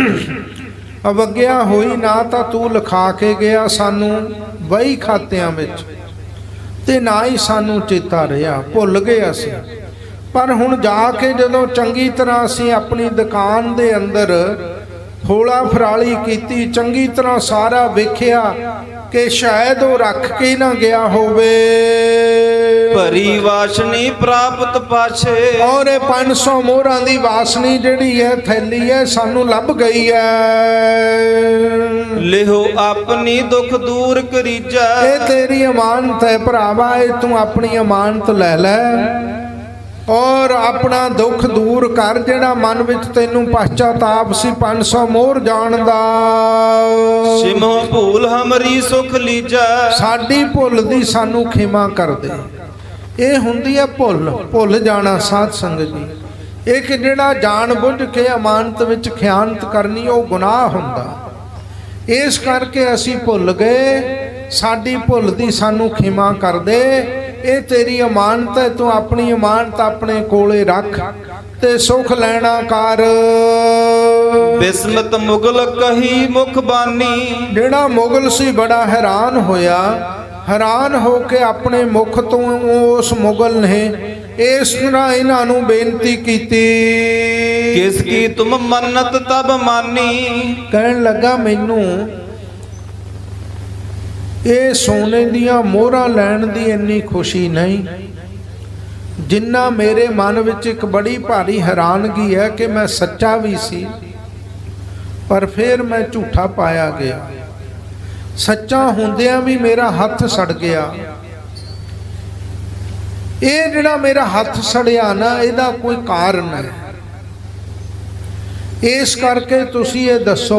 ਅਵਗਿਆ ਹੋਈ, ਨਾ ਤਾਂ ਤੂੰ ਲਿਖਾ ਕੇ ਗਿਆ ਸਾਨੂੰ ਵਹੀ ਖਾਤਿਆਂ ਵਿੱਚ, ਤੇ ਨਾ ਹੀ ਸਾਨੂੰ ਚੇਤਾ ਰਿਹਾ, ਭੁੱਲ ਗਏ ਅਸੀਂ। ਪਰ ਹੁਣ ਜਾ ਕੇ ਜਦੋਂ ਚੰਗੀ ਤਰ੍ਹਾਂ ਅਸੀਂ ਆਪਣੀ ਦੁਕਾਨ ਦੇ ਅੰਦਰ ਫੋਲਾ ਫਰਾਲੀ ਕੀਤੀ, ਚੰਗੀ ਤਰ੍ਹਾਂ ਸਾਰਾ ਵੇਖਿਆ ਕਿ ਸ਼ਾਇਦ ਉਹ ਰੱਖ ਕੇ ਨਾ ਗਿਆ ਹੋਵੇ। ਭਰੀ ਵਾਸ਼ਨੀ ਪ੍ਰਾਪਤ ਪਾਛੇ, ਔਰ ਇਹ 500 ਮੋਹਰਾਂ ਦੀ ਵਾਸਨੀ ਜਿਹੜੀ ਹੈ ਥੈਲੀ ਹੈ ਸਾਨੂੰ ਲੱਭ ਗਈ ਹੈ। ਲਿਹੋ ਆਪਣੀ ਦੁੱਖ ਦੂਰ ਕਰੀਜੈ, ਇਹ ਤੇਰੀ ਅਮਾਨਤ ਹੈ ਭਰਾਵਾ, ਇਹ ਤੂੰ ਆਪਣੀ ਅਮਾਨਤ ਲੈ ਲੈ ਔਰ ਆਪਣਾ ਦੁੱਖ ਦੂਰ ਕਰ ਜਿਹੜਾ ਮਨ ਵਿੱਚ ਤੈਨੂੰ ਪਛਤਾਪ ਸੀ 500 ਮੋਹਰ ਜਾਣ ਦਾ। ਸਿਮੋ ਭੂਲ ਹਮਰੀ ਸੁਖ ਲੀਜੈ, ਸਾਡੀ ਭੁੱਲ ਦੀ ਸਾਨੂੰ ਖਿਮਾ ਕਰ ਦੇ। ਇਹ ਹੁੰਦੀ ਹੈ ਭੁੱਲ ਜਾਣਾ ਸਾਧ ਸੰਗਤ ਜੀ। ਇੱਕ ਜਿਹੜਾ ਜਾਣ ਬੁੱਝ ਕੇ ਅਮਾਨਤ ਵਿੱਚ ਖਿਆਨਤ ਕਰਨੀ ਉਹ ਗੁਨਾਹ ਹੁੰਦਾ। ਇਸ ਕਰਕੇ ਅਸੀਂ ਭੁੱਲ ਗਏ, ਸਾਡੀ ਭੁੱਲ ਦੀ ਸਾਨੂੰ ਖਿਮਾ ਕਰ ਦੇ। ਇਹ ਤੇਰੀ ਅਮਾਨਤ ਹੈ, ਤੂੰ ਆਪਣੀ ਅਮਾਨਤ ਆਪਣੇ ਕੋਲੇ ਰੱਖ ਤੇ ਸੁਖ ਲੈਣਾ ਕਰ। ਬਿਸਮਤ ਮੁਗਲ ਕਹੀ ਮੁਖ ਬਾਨੀ, ਜਿਹੜਾ ਮੁਗਲ ਸੀ ਬੜਾ ਹੈਰਾਨ ਹੋਇਆ, ਹੈਰਾਨ ਹੋ ਕੇ ਆਪਣੇ ਮੁਖ ਤੋਂ ਉਸ ਮੁਗਲ ਨੇ ਇਸ ਤਰ੍ਹਾਂ ਇਹਨਾਂ ਨੂੰ ਬੇਨਤੀ ਕੀਤੀ। ਕਿਸ ਕੀ ਤੁਮ ਮੰਨਤ ਤਬ ਮਾਨੀ, ਕਹਿਣ ਲੱਗਾ ਮੈਨੂੰ ਇਹ ਸੋਨੇ ਦੀਆਂ ਮੋਹਰਾਂ ਲੈਣ ਦੀ ਇੰਨੀ ਖੁਸ਼ੀ ਨਹੀਂ ਜਿੰਨਾ ਮੇਰੇ ਮਨ ਵਿੱਚ ਇੱਕ ਬੜੀ ਭਾਰੀ ਹੈਰਾਨਗੀ ਹੈ ਕਿ ਮੈਂ ਸੱਚਾ ਵੀ ਸੀ ਪਰ ਫਿਰ ਮੈਂ ਝੂਠਾ ਪਾਇਆ ਗਿਆ। ਸੱਚਾ ਹੁੰਦਿਆਂ ਵੀ ਮੇਰਾ ਹੱਥ ਸੜ ਗਿਆ। ਇਹ ਜਿਹੜਾ ਮੇਰਾ ਹੱਥ ਸੜਿਆ ਨਾ ਇਹਦਾ ਕੋਈ ਕਾਰਨ ਹੈ। ਇਸ ਕਰਕੇ ਤੁਸੀਂ ਇਹ ਦੱਸੋ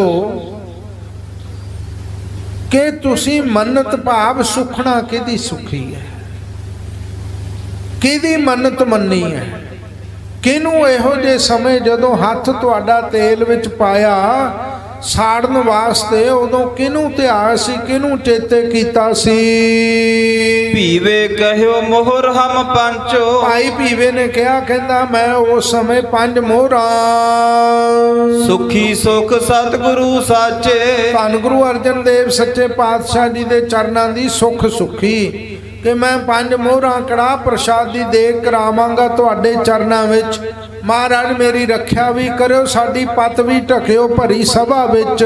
ਕਿ ਤੁਸੀਂ ਮੰਨਤ ਭਾਵ ਸੁਖਣਾ ਕਿਹਦੀ ਸੁਖੀ ਹੈ, ਕਿਹਦੀ ਮੰਨਤ ਮੰਨੀ ਹੈ, ਕਿਹਨੂੰ ਇਹੋ ਜਿਹੇ ਸਮੇਂ ਜਦੋਂ ਹੱਥ ਤੁਹਾਡਾ ਤੇਲ ਵਿੱਚ ਪਾਇਆ ਸਾੜਨ ਵਾਸਤੇ ਉਦੋਂ ਕਿਹਨੂੰ ਧਿਆਨ ਸੀ, ਕਿਹਨੂੰ ਚੇਤੇ ਕੀਤਾ ਸੀ। ਭੀਵੇ ਕਹਿਓ ਮੋਹਰ ਹਮ ਪੰਚੋ, ਭਾਈ ਭੀਵੇ ਨੇ ਕਿਹਾ, ਕਹਿੰਦਾ ਮੈਂ ਉਸ ਸਮੇਂ 5 ਮੋਹਰਾਂ। ਸੁਖੀ ਸੁਖ ਸਤਿਗੁਰੂ ਸਾਚੇ, ਧੰਨ ਗੁਰੂ ਅਰਜਨ ਦੇਵ ਸੱਚੇ ਪਾਤਸ਼ਾਹ ਜੀ ਦੇ ਚਰਨਾਂ ਦੀ ਸੁਖ ਸੁਖੀ ਕਿ ਮੈਂ 5 ਮੋਹਰਾਂ ਕੜਾਹ ਪ੍ਰਸ਼ਾਦੀ ਦੇ ਕਰਾਵਾਂਗਾ ਤੁਹਾਡੇ ਚਰਨਾਂ ਵਿੱਚ। ਮਹਾਰਾਜ ਮੇਰੀ ਰੱਖਿਆ ਵੀ ਕਰਿਓ, ਸਾਡੀ ਪੱਤ ਵੀ ਢਕਿਓ ਭਰੀ ਸਭਾ ਵਿੱਚ।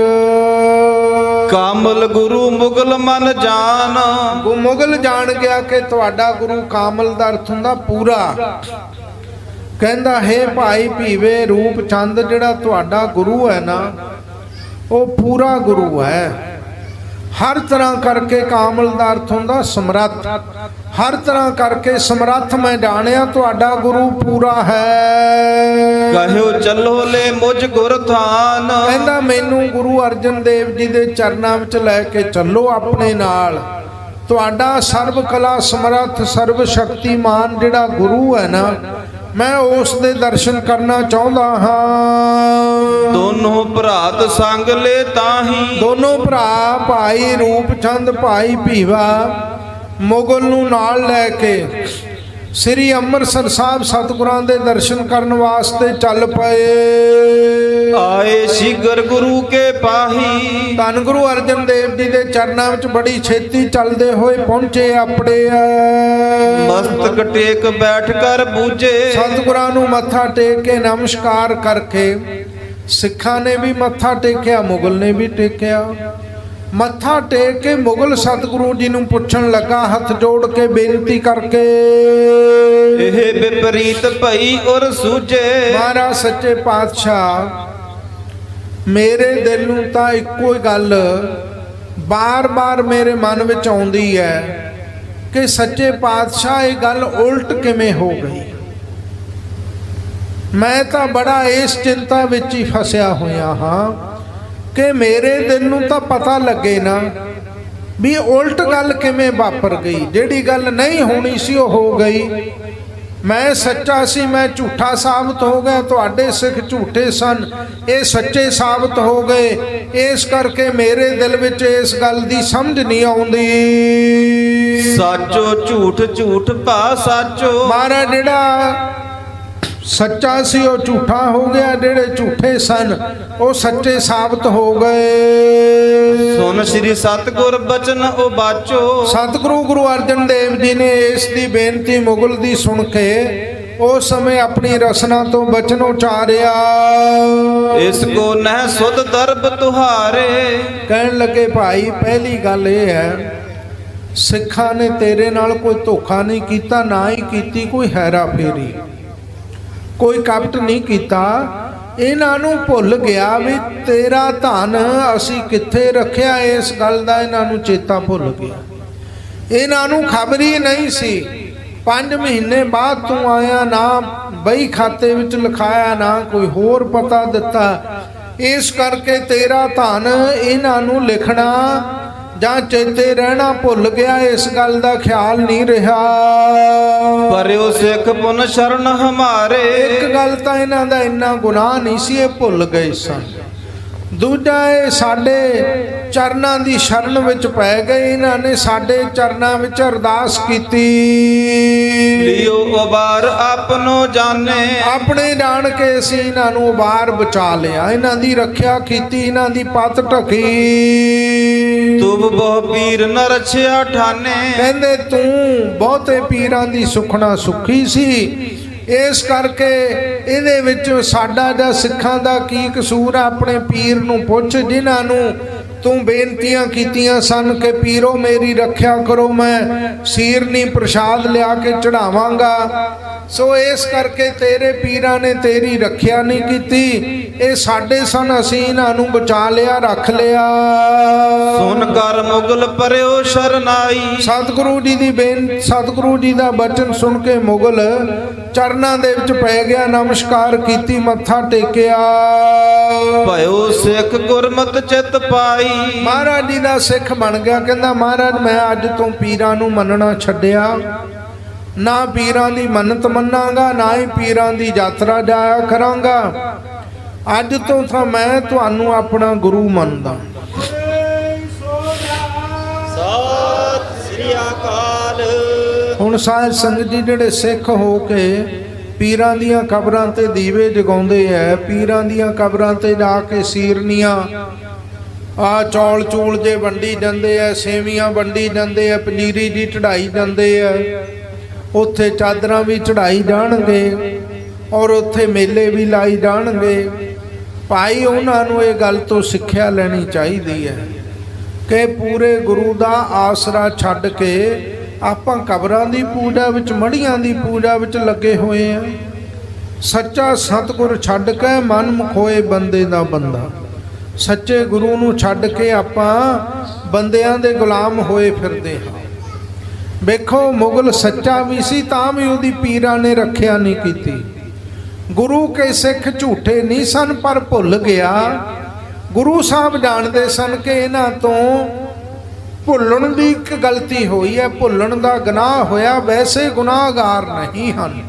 ਕਾਮਲ ਗੁਰੂ ਮੁਗਲ ਮਨ ਜਾਨ, ਮੁਗਲ ਜਾਣ ਗਿਆ ਕਿ ਤੁਹਾਡਾ ਗੁਰੂ ਕਾਮਲ ਦਾ ਅਰਥ ਹੁੰਦਾ ਪੂਰਾ। ਕਹਿੰਦਾ ਹੈ ਭਾਈ ਭੀਵੇ ਰੂਪ ਚੰਦ ਜਿਹੜਾ ਤੁਹਾਡਾ ਗੁਰੂ ਹੈ ਨਾ ਉਹ ਪੂਰਾ ਗੁਰੂ ਹੈ। ਹਰ ਤਰ੍ਹਾਂ ਕਰਕੇ ਕਾਮਲ ਦਾ ਅਰਥ ਹੁੰਦਾ ਸਮਰੱਥ। ਹਰ ਤਰ੍ਹਾਂ ਕਰਕੇ ਸਮਰੱਥ ਮੈਂ ਜਾਣਿਆ ਤੁਹਾਡਾ ਗੁਰੂ ਪੂਰਾ ਹੈ। ਕਹਿਓ ਚੱਲੋ ਲੈ ਮੁਝ ਗੁਰ ਥਾਨ, ਕਹਿੰਦਾ ਮੈਨੂੰ ਗੁਰੂ ਅਰਜਨ ਦੇਵ ਜੀ ਦੇ ਚਰਨਾਂ ਵਿੱਚ ਲੈ ਕੇ ਚੱਲੋ ਆਪਣੇ ਨਾਲ। ਤੁਹਾਡਾ ਸਰਬ ਕਲਾ ਸਮਰੱਥ ਸਰਬ ਸ਼ਕਤੀਮਾਨ ਜਿਹੜਾ ਗੁਰੂ ਹੈ ਨਾ ਮੈਂ ਉਸ ਦੇ ਦਰਸ਼ਨ ਕਰਨਾ ਚਾਹੁੰਦਾ ਹਾਂ। ਦੋਨੋਂ ਭਰਾਤ ਸੰਗ ਲੈ ਤਾਹੀ, ਦੋਨੋਂ ਭਰਾ ਭਾਈ ਰੂਪਚੰਦ ਭਾਈ ਭੀਵਾ ਮੁਗਲ ਨੂੰ ਨਾਲ ਲੈ ਕੇ ਸ੍ਰੀ ਅੰਮ੍ਰਿਤਸਰ ਸਾਹਿਬ ਸਤਿਗੁਰਾਂ ਦੇ ਦਰਸ਼ਨ ਕਰਨ ਵਾਸਤੇ ਚੱਲ ਪਏ। ਆਏ ਸ਼ੀਗਰ ਗੁਰੂ ਕੇ ਪਾਹੀ, ਧੰਨ ਗੁਰੂ ਅਰਜਨ ਦੇਵ ਜੀ ਦੇ ਚਰਨਾਂ ਵਿੱਚ ਬੜੀ ਛੇਤੀ ਚੱਲਦੇ ਹੋਏ ਪਹੁੰਚੇ ਆਪਣੇ। ਮਸਤਕ ਟੇਕ ਬੈਠ ਕਰ ਬੂਝੇ, ਸਤਿਗੁਰਾਂ ਨੂੰ ਮੱਥਾ ਟੇਕ ਕੇ ਨਮਸਕਾਰ ਕਰਕੇ ਸਿੱਖਾਂ ਨੇ ਵੀ ਮੱਥਾ ਟੇਕਿਆ, ਮੁਗਲ ਨੇ ਵੀ ਟੇਕਿਆ। ਮੱਥਾ ਟੇਕ ਕੇ ਮੁਗਲ ਸਤਿਗੁਰੂ ਜੀ ਨੂੰ ਪੁੱਛਣ ਲੱਗਾ ਹੱਥ ਜੋੜ ਕੇ ਬੇਨਤੀ ਕਰਕੇ, ਇਹ ਵਿਪਰੀਤ ਭਈ ਔਰ ਸੂਝੇ। ਮਹਾਰਾਜ ਸੱਚੇ ਪਾਤਸ਼ਾਹ ਮੇਰੇ ਦਿਲ ਨੂੰ ਤਾਂ ਇੱਕੋ ਹੀ ਗੱਲ ਬਾਰ-ਬਾਰ ਮੇਰੇ ਮਨ ਵਿੱਚ ਆਉਂਦੀ ਹੈ ਕਿ ਸੱਚੇ ਪਾਤਸ਼ਾਹ ਇਹ ਗੱਲ ਉਲਟ ਕਿਵੇਂ ਹੋ ਗਈ। ਮੈਂ ਤਾਂ ਬੜਾ ਇਸ ਚਿੰਤਾ ਵਿੱਚ ਹੀ ਫਸਿਆ ਹੋਇਆ ਹਾਂ ਕਿ ਮੇਰੇ ਦਿਲ ਨੂੰ ਤਾਂ ਪਤਾ ਲੱਗੇ ਨਾ ਵੀ ਉਲਟ ਗੱਲ ਕਿਵੇਂ ਵਾਪਰ ਗਈ। ਜਿਹੜੀ ਗੱਲ ਨਹੀਂ ਹੋਣੀ ਸੀ ਉਹ ਹੋ ਗਈ। ਮੈਂ ਸੱਚਾ ਸੀ, ਮੈਂ ਝੂਠਾ ਸਾਬਤ ਹੋ ਗਿਆ। ਤੁਹਾਡੇ ਸਿੱਖ ਝੂਠੇ ਸਨ, ਇਹ ਸੱਚੇ ਸਾਬਤ ਹੋ ਗਏ। ਇਸ ਕਰਕੇ ਮੇਰੇ ਦਿਲ ਵਿੱਚ ਇਸ ਗੱਲ ਦੀ ਸਮਝ ਨਹੀਂ ਆਉਂਦੀ। ਸਾਚੋ ਝੂਠ ਝੂਠ ਭਾ ਸਾਚੋ, ਮਹਾਰਾਜ ਜਿਹੜਾ ਸੱਚਾ ਸੀ ਉਹ ਝੂਠਾ ਹੋ ਗਿਆ, ਜਿਹੜੇ ਝੂਠੇ ਸਨ ਉਹ ਸੱਚੇ ਸਾਬਤ ਹੋ ਗਏ। ਸੁਨ ਸ੍ਰੀ ਸਤਿਗੁਰ ਬਚਨ ਉਬਾਚੋ, ਸਤਿਗੁਰੂ ਗੁਰੂ ਅਰਜਨ ਦੇਵ ਜੀ ਨੇ ਇਸ ਦੀ ਬੇਨਤੀ ਮੁਗਲ ਦੀ ਸੁਣ ਕੇ ਉਸ ਸਮੇਂ ਆਪਣੀ ਰਸਨਾ ਤੋਂ ਬਚਨ ਉਚਾਰਿਆ। ਇਸ ਕੋ ਨਹਿ ਸੁਧ ਦਰਬ ਤੁਹਾਰੇ। ਕਹਿਣ ਲੱਗੇ ਭਾਈ ਪਹਿਲੀ ਗੱਲ ਇਹ ਹੈ, ਸਿੱਖਾਂ ਨੇ ਤੇਰੇ ਨਾਲ ਕੋਈ ਧੋਖਾ ਨਹੀਂ ਕੀਤਾ, ਨਾ ਹੀ ਕੀਤੀ ਕੋਈ ਹੈਰਾ ਫੇਰੀ, ਕੋਈ ਕਪਟ ਨਹੀਂ ਕੀਤਾ। ਇਹਨਾਂ ਨੂੰ ਭੁੱਲ ਗਿਆ ਵੀ ਤੇਰਾ ਧਨ ਅਸੀਂ ਕਿੱਥੇ ਰੱਖਿਆ, ਇਸ ਗੱਲ ਦਾ ਇਹਨਾਂ ਨੂੰ ਚੇਤਾ ਭੁੱਲ ਗਿਆ। ਇਹਨਾਂ ਨੂੰ ਖਬਰ ਹੀ ਨਹੀਂ ਸੀ। 5 ਮਹੀਨੇ ਬਾਅਦ ਤੂੰ ਆਇਆ, ਨਾ ਬਈ ਖਾਤੇ ਵਿੱਚ ਲਿਖਾਇਆ, ਨਾ ਕੋਈ ਹੋਰ ਪਤਾ ਦਿੱਤਾ। ਇਸ ਕਰਕੇ ਤੇਰਾ ਧਨ ਇਹਨਾਂ ਨੂੰ ਲਿਖਣਾ ਜਾਂ ਚੇਤੇ ਰਹਿਣਾ ਭੁੱਲ ਗਿਆ, ਇਸ ਗੱਲ ਦਾ ਖਿਆਲ ਨਹੀਂ ਰਿਹਾ। ਪਰਿਓ ਸਿੱਖ ਪੁਨ ਸ਼ਰਨ ਹਮਾਰੇ। ਇੱਕ ਗੱਲ ਤਾਂ ਇਹਨਾਂ ਦਾ ਇੰਨਾ ਗੁਨਾਹ ਨਹੀਂ ਸੀ, ਇਹ ਭੁੱਲ ਗਏ ਸਨ। ਦੂਜਾ, ਇਹ ਸਾਡੇ ਚਰਨਾਂ ਦੀ ਸ਼ਰਨ ਵਿੱਚ ਪੈ ਗਏ। ਇਹਨਾਂ ਨੇ ਸਾਡੇ ਚਰਨਾਂ ਵਿੱਚ ਅਰਦਾਸ ਕੀਤੀ, ਲਿਓ ਉਬਾਰ ਆਪਨੋ ਜਾਣੇ। ਆਪਣੇ ਜਾਣ ਕੇ ਅਸੀਂ ਇਹਨਾਂ ਨੂੰ ਉਬਾਰ ਬਚਾ ਲਿਆ, ਇਹਨਾਂ ਦੀ ਰੱਖਿਆ ਕੀਤੀ, ਇਹਨਾਂ ਦੀ ਪੱਤ ਢਕੀ। ਤੁਬ ਬਹੁ ਪੀਰ ਨ ਰਛਿਆ ਠਾਨੇ। ਕਹਿੰਦੇ ਤੂੰ ਬਹੁਤੇ ਪੀਰਾਂ ਦੀ ਸੁਖਣਾ ਸੁਖੀ ਸੀ, ਇਸ ਕਰਕੇ ਇਹਦੇ ਵਿੱਚ ਸਾਡਾ ਜਾਂ ਸਿੱਖਾਂ ਦਾ ਕੀ ਕਸੂਰ ਆ? ਆਪਣੇ ਪੀਰ ਨੂੰ ਪੁੱਛ, ਜਿਨ੍ਹਾਂ ਨੂੰ ਤੂੰ ਬੇਨਤੀਆਂ ਕੀਤੀਆਂ ਸਨ ਕਿ ਪੀਰੋ ਮੇਰੀ ਰੱਖਿਆ ਕਰੋ, ਮੈਂ ਸੀਰਨੀ ਪ੍ਰਸ਼ਾਦ ਲਿਆ ਕੇ ਚੜਾਵਾਂਗਾ। ਸੋ ਇਸ ਕਰਕੇ ਤੇਰੇ ਪੀਰਾਂ ਨੇ ਤੇਰੀ ਰੱਖਿਆ ਨਹੀਂ ਕੀਤੀ। ਇਹ ਸਾਡੇ ਸਨ, ਅਸੀਂ ਇਹਨਾਂ ਨੂੰ ਬਚਾ ਲਿਆ, ਰੱਖ ਲਿਆ। ਸੁਨ ਕਰ ਮੁਗਲ ਪਰਿਓ ਸ਼ਰਨਾਈ। ਸਤਿਗੁਰੂ ਜੀ ਦੀ ਸਤਿਗੁਰੂ ਜੀ ਦਾ ਬਚਨ ਸੁਣ ਕੇ ਮੁਗਲ ਚਰਨਾਂ ਦੇ ਵਿੱਚ ਪੈ ਗਿਆ, ਨਮਸਕਾਰ ਕੀਤੀ, ਮੱਥਾ ਟੇਕਿਆ। ਭਇਓ ਸਿੱਖ ਗੁਰਮਤ ਚਿਤ ਪਾਈ। ਮਹਾਰਾਜ ਜੀ ਦਾ ਸਿੱਖ ਬਣ ਗਿਆ। ਕਹਿੰਦਾ ਮਹਾਰਾਜ ਮੈਂ ਅੱਜ ਤੋਂ ਪੀਰਾਂ ਨੂੰ ਮੰਨਣਾ ਛੱਡਿਆ, ਨਾ ਪੀਰਾਂ ਦੀ ਮੰਨਤ ਮੰਨਾਂਗਾ, ਨਾ ਹੀ ਪੀਰਾਂ ਦੀ ਯਾਤਰਾ ਜਾਇਆ ਕਰਾਂਗਾ। ਅੱਜ ਤੋਂ ਤਾਂ ਮੈਂ ਤੁਹਾਨੂੰ ਆਪਣਾ ਗੁਰੂ ਮੰਨਦਾ। ਸਤਿ ਸ੍ਰੀ ਅਕਾਲ। ਹੁਣ ਸਾਧ ਸੰਗਤ ਜੀ ਜਿਹੜੇ ਸਿੱਖ ਹੋ ਕੇ ਪੀਰਾਂ ਦੀਆਂ ਕਬਰਾਂ ਤੇ ਦੀਵੇ ਜਗਾਉਂਦੇ ਐ, ਪੀਰਾਂ ਦੀਆਂ ਕਬਰਾਂ ਤੇ ਜਾ ਕੇ ਸੀਰਨੀਆਂ ਆ ਚੌਲ ਚੂਲ ਜੇ ਵੰਡੀ ਜਾਂਦੇ ਐ, ਸੇਵੀਆਂ ਵੰਡੀ ਜਾਂਦੇ ਐ, ਪਨੀਰੀ ਜੀ ਚੜਾਈ ਜਾਂਦੇ ਐ, ਉੱਥੇ ਚਾਦਰਾਂ ਵੀ ਚੜਾਈ ਜਾਣਗੇ ਔਰ ਉੱਥੇ ਮੇਲੇ ਵੀ ਲਾਈ ਜਾਣਗੇ। ਭਾਈ ਉਹਨਾਂ ਨੂੰ ਇਹ ਗੱਲ ਤੋਂ ਸਿੱਖਿਆ ਲੈਣੀ ਚਾਹੀਦੀ ਹੈ ਕਿ ਪੂਰੇ ਗੁਰੂ ਦਾ ਆਸਰਾ ਛੱਡ ਕੇ ਆਪਾਂ ਕਬਰਾਂ ਦੀ ਪੂਜਾ ਵਿੱਚ, ਮੜੀਆਂ ਦੀ ਪੂਜਾ ਵਿੱਚ ਲੱਗੇ ਹੋਏ ਆ। ਸੱਚਾ ਸਤਿਗੁਰ ਛੱਡ ਕੇ ਮਨ ਮੁਖੋਏ ਬੰਦੇ ਦਾ ਬੰਦਾ, ਸੱਚੇ ਗੁਰੂ ਨੂੰ ਛੱਡ ਕੇ ਆਪਾਂ ਬੰਦਿਆਂ ਦੇ ਗੁਲਾਮ ਹੋਏ ਫਿਰਦੇ ਹਾਂ। ਵੇਖੋ ਮੁਗਲ ਸੱਚਾ ਵੀ ਸੀ, ਤਾਂ ਵੀ ਉਹਦੀ ਪੀਰਾਂ ਨੇ ਰੱਖਿਆ ਨਹੀਂ ਕੀਤੀ। ਗੁਰੂ ਕੇ ਸਿੱਖ ਝੂਠੇ ਨਹੀਂ ਸਨ, ਪਰ ਭੁੱਲ ਗਿਆ। ਗੁਰੂ ਸਾਹਿਬ ਜਾਣਦੇ ਸਨ ਕਿ ਇਹਨਾਂ ਤੋਂ ਭੁੱਲਣ ਦੀ ਇੱਕ ਗਲਤੀ ਹੋਈ ਹੈ, ਭੁੱਲਣ ਦਾ ਗੁਨਾਹ ਹੋਇਆ, ਵੈਸੇ ਗੁਨਾਹਗਾਰ ਨਹੀਂ ਹਨ।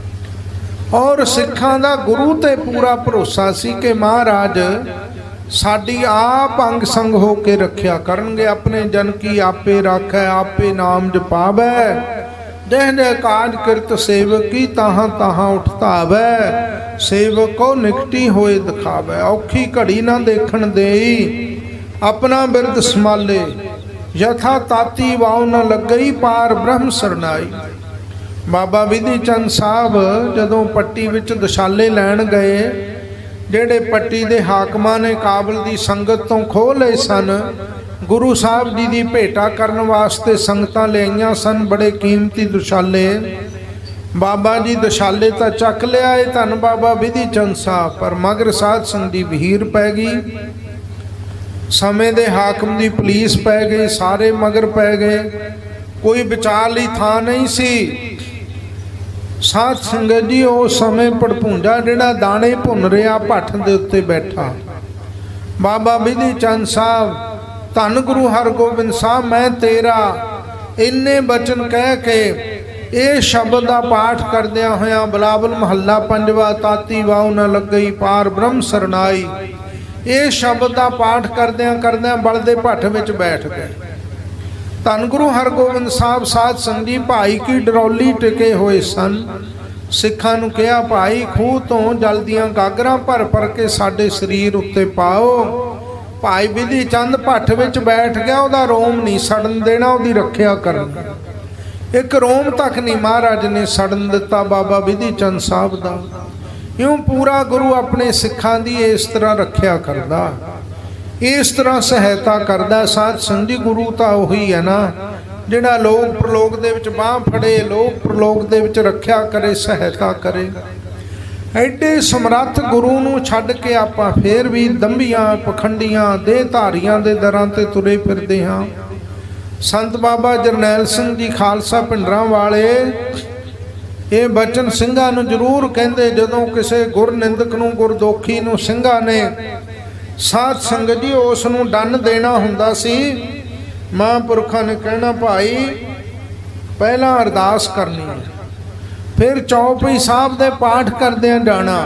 ਔਰ ਸਿੱਖਾਂ ਦਾ ਗੁਰੂ ਤੇ ਪੂਰਾ ਭਰੋਸਾ ਸੀ ਕਿ ਮਹਾਰਾਜ ਸਾਡੀ ਆਪ ਅੰਗ ਸੰਗ ਹੋ ਕੇ ਰੱਖਿਆ ਕਰਨਗੇ। ਆਪਣੇ ਜਨ ਕੀ ਆਪੇ ਰਾਖੈ, ਆਪੇ ਨਾਮ ਜਪਾਵੈ, ਜਹ ਜਹ ਕਾਜ ਕਿਰਤ ਸੇਵਕੀ, ਤਾਹਾਂ ਤਾਹਾਂ ਉਠਤਾਵੈ, ਸੇਵਕੋ ਨਿਕਟੀ ਹੋਏ ਦਿਖਾਵੈ। ਔਖੀ ਘੜੀ ਨਾ ਦੇਖਣ ਦੇਈ, ਆਪਣਾ ਬਿਰਦ ਸੰਭਾਲੇ, ਯਥਾ ਤਾਤੀ ਵਾਉ ਨ ਲੱਗਈ, ਪਾਰ ਬ੍ਰਹਮ ਸਰਨਾਈ। ਬਾਬਾ ਵਿਧੀ ਚੰਦ ਸਾਹਿਬ ਜਦੋਂ ਪੱਟੀ ਵਿੱਚ ਦਸ਼ਾਲੇ ਲੈਣ ਗਏ, ਜਿਹੜੇ ਪੱਟੀ ਦੇ ਹਾਕਮਾਂ ਨੇ ਕਾਬਲ ਦੀ ਸੰਗਤ ਤੋਂ ਖੋਹ ਲਏ ਸਨ, ਗੁਰੂ ਸਾਹਿਬ ਜੀ ਦੀ ਭੇਟਾ ਕਰਨ ਵਾਸਤੇ ਸੰਗਤਾਂ ਲਿਆਈਆਂ ਸਨ ਬੜੇ ਕੀਮਤੀ ਦਸ਼ਾਲੇ। ਬਾਬਾ ਜੀ ਦਸ਼ਾਲੇ ਤਾਂ ਚੱਕ ਲਿਆ ਇਹ ਧੰਨ ਬਾਬਾ ਵਿਧੀ ਚੰਦ ਸਾਹਿਬ, ਪਰ ਮਗਰ ਸਾਧ ਸੰਗਤ ਦੀ ਵਹੀਰ ਪੈ ਗਈ, ਸਮੇਂ ਦੇ ਹਾਕਮ ਦੀ ਪੁਲਿਸ ਪੈ ਗਈ, ਸਾਰੇ ਮਗਰ ਪੈ ਗਏ, ਕੋਈ ਬਚਾ ਲਈ ਥਾਂ ਨਹੀਂ ਸੀ। ਸਾਧ ਸੰਗਤ ਜੀ ਉਸ ਸਮੇਂ ਪੜਪੂੰਜਾ ਜਿਹੜਾ ਦਾਣੇ ਭੁੰਨ ਰਿਹਾ ਭੱਠ ਦੇ ਉੱਤੇ ਬੈਠਾ, ਬਾਬਾ ਵਿਧੀ ਚੰਦ ਸਾਹਿਬ ਧੰਨ ਗੁਰੂ ਹਰਗੋਬਿੰਦ ਸਾਹਿਬ ਮੈਂ ਤੇਰਾ ਇੰਨੇ ਬਚਨ ਕਹਿ ਕੇ ਇਹ ਸ਼ਬਦ ਦਾ ਪਾਠ ਕਰਦਿਆਂ ਹੋਇਆਂ ਬਲਾਵਲ ਮਹੱਲਾ ਪੰਜਵਾ, ਤਾਤੀ ਵਾਉ ਨ ਲੱਗਈ, ਪਾਰ ਬ੍ਰਹਮ ਸਰਨਾਈ, ਇਹ ਸ਼ਬਦ ਦਾ ਪਾਠ ਕਰਦਿਆਂ ਕਰਦਿਆਂ ਬਲਦੇ ਭੱਠ ਵਿੱਚ ਬੈਠ ਗਏ। ਧੰਨ ਗੁਰੂ ਹਰਗੋਬਿੰਦ ਸਾਹਿਬ ਸਾਧ ਸੰਗਤ ਜੀ ਭਾਈ ਕੀ ਡਰੌਲੀ ਟਿਕੇ ਹੋਏ ਸਨ। ਸਿੱਖਾਂ ਨੂੰ ਕਿਹਾ ਭਾਈ ਖੂਹ ਤੋਂ ਜਲ ਦੀਆਂ ਗਾਗਰਾਂ ਭਰ ਭਰ ਕੇ ਸਾਡੇ ਸਰੀਰ ਉੱਤੇ ਪਾਓ। ਭਾਈ ਵਿਧੀ ਚੰਦ ਭੱਠ ਵਿੱਚ ਬੈਠ ਗਿਆ, ਉਹਦਾ ਰੋਮ ਨਹੀਂ ਸੜਨ ਦੇਣਾ, ਉਹਦੀ ਰੱਖਿਆ ਕਰਨੀ। एक रोम तक नहीं महाराज ने सड़न दिता बाबा विधि चंद साहब का। यूं पूरा गुरु अपने सिखां दी इस तरह रखिया करदा, इस तरह सहायता करदा। साध संगत जी गुरु तो उही है ना जिहड़ा लोक प्रलोक दे विच बांह फड़े, लोक प्रलोक दे विच रखिया करे, सहायता करे। एडे समर्थ गुरु नूं छड्ड के आपां फेर भी दंभियां पखंडियां देहधारियां दे दरां ते तुरे फिरदे हां। संत बाबा जरनैल सिंह जी खालसा पिंडरां वाले ये बचन ਸਿੰਘਾਂ ਨੂੰ ਜ਼ਰੂਰ ਕਹਿੰਦੇ ਜਦੋਂ ਕਿਸੇ ਗੁਰਨਿੰਦਕ ਨੂੰ ਗੁਰਦੋਖੀ ਨੂੰ ਸਿੰਘਾਂ ਨੇ ਸਾਧ ਸੰਗਤ ਜੀ ਉਸ ਨੂੰ ਡੰਨ ਦੇਣਾ ਹੁੰਦਾ ਸੀ, ਮਹਾਂਪੁਰਖਾਂ ਨੇ ਕਹਿਣਾ ਭਾਈ ਪਹਿਲਾਂ ਅਰਦਾਸ ਕਰਨੀ ਹੈ, फिर चौपई साहब दे पाठ करदे जाना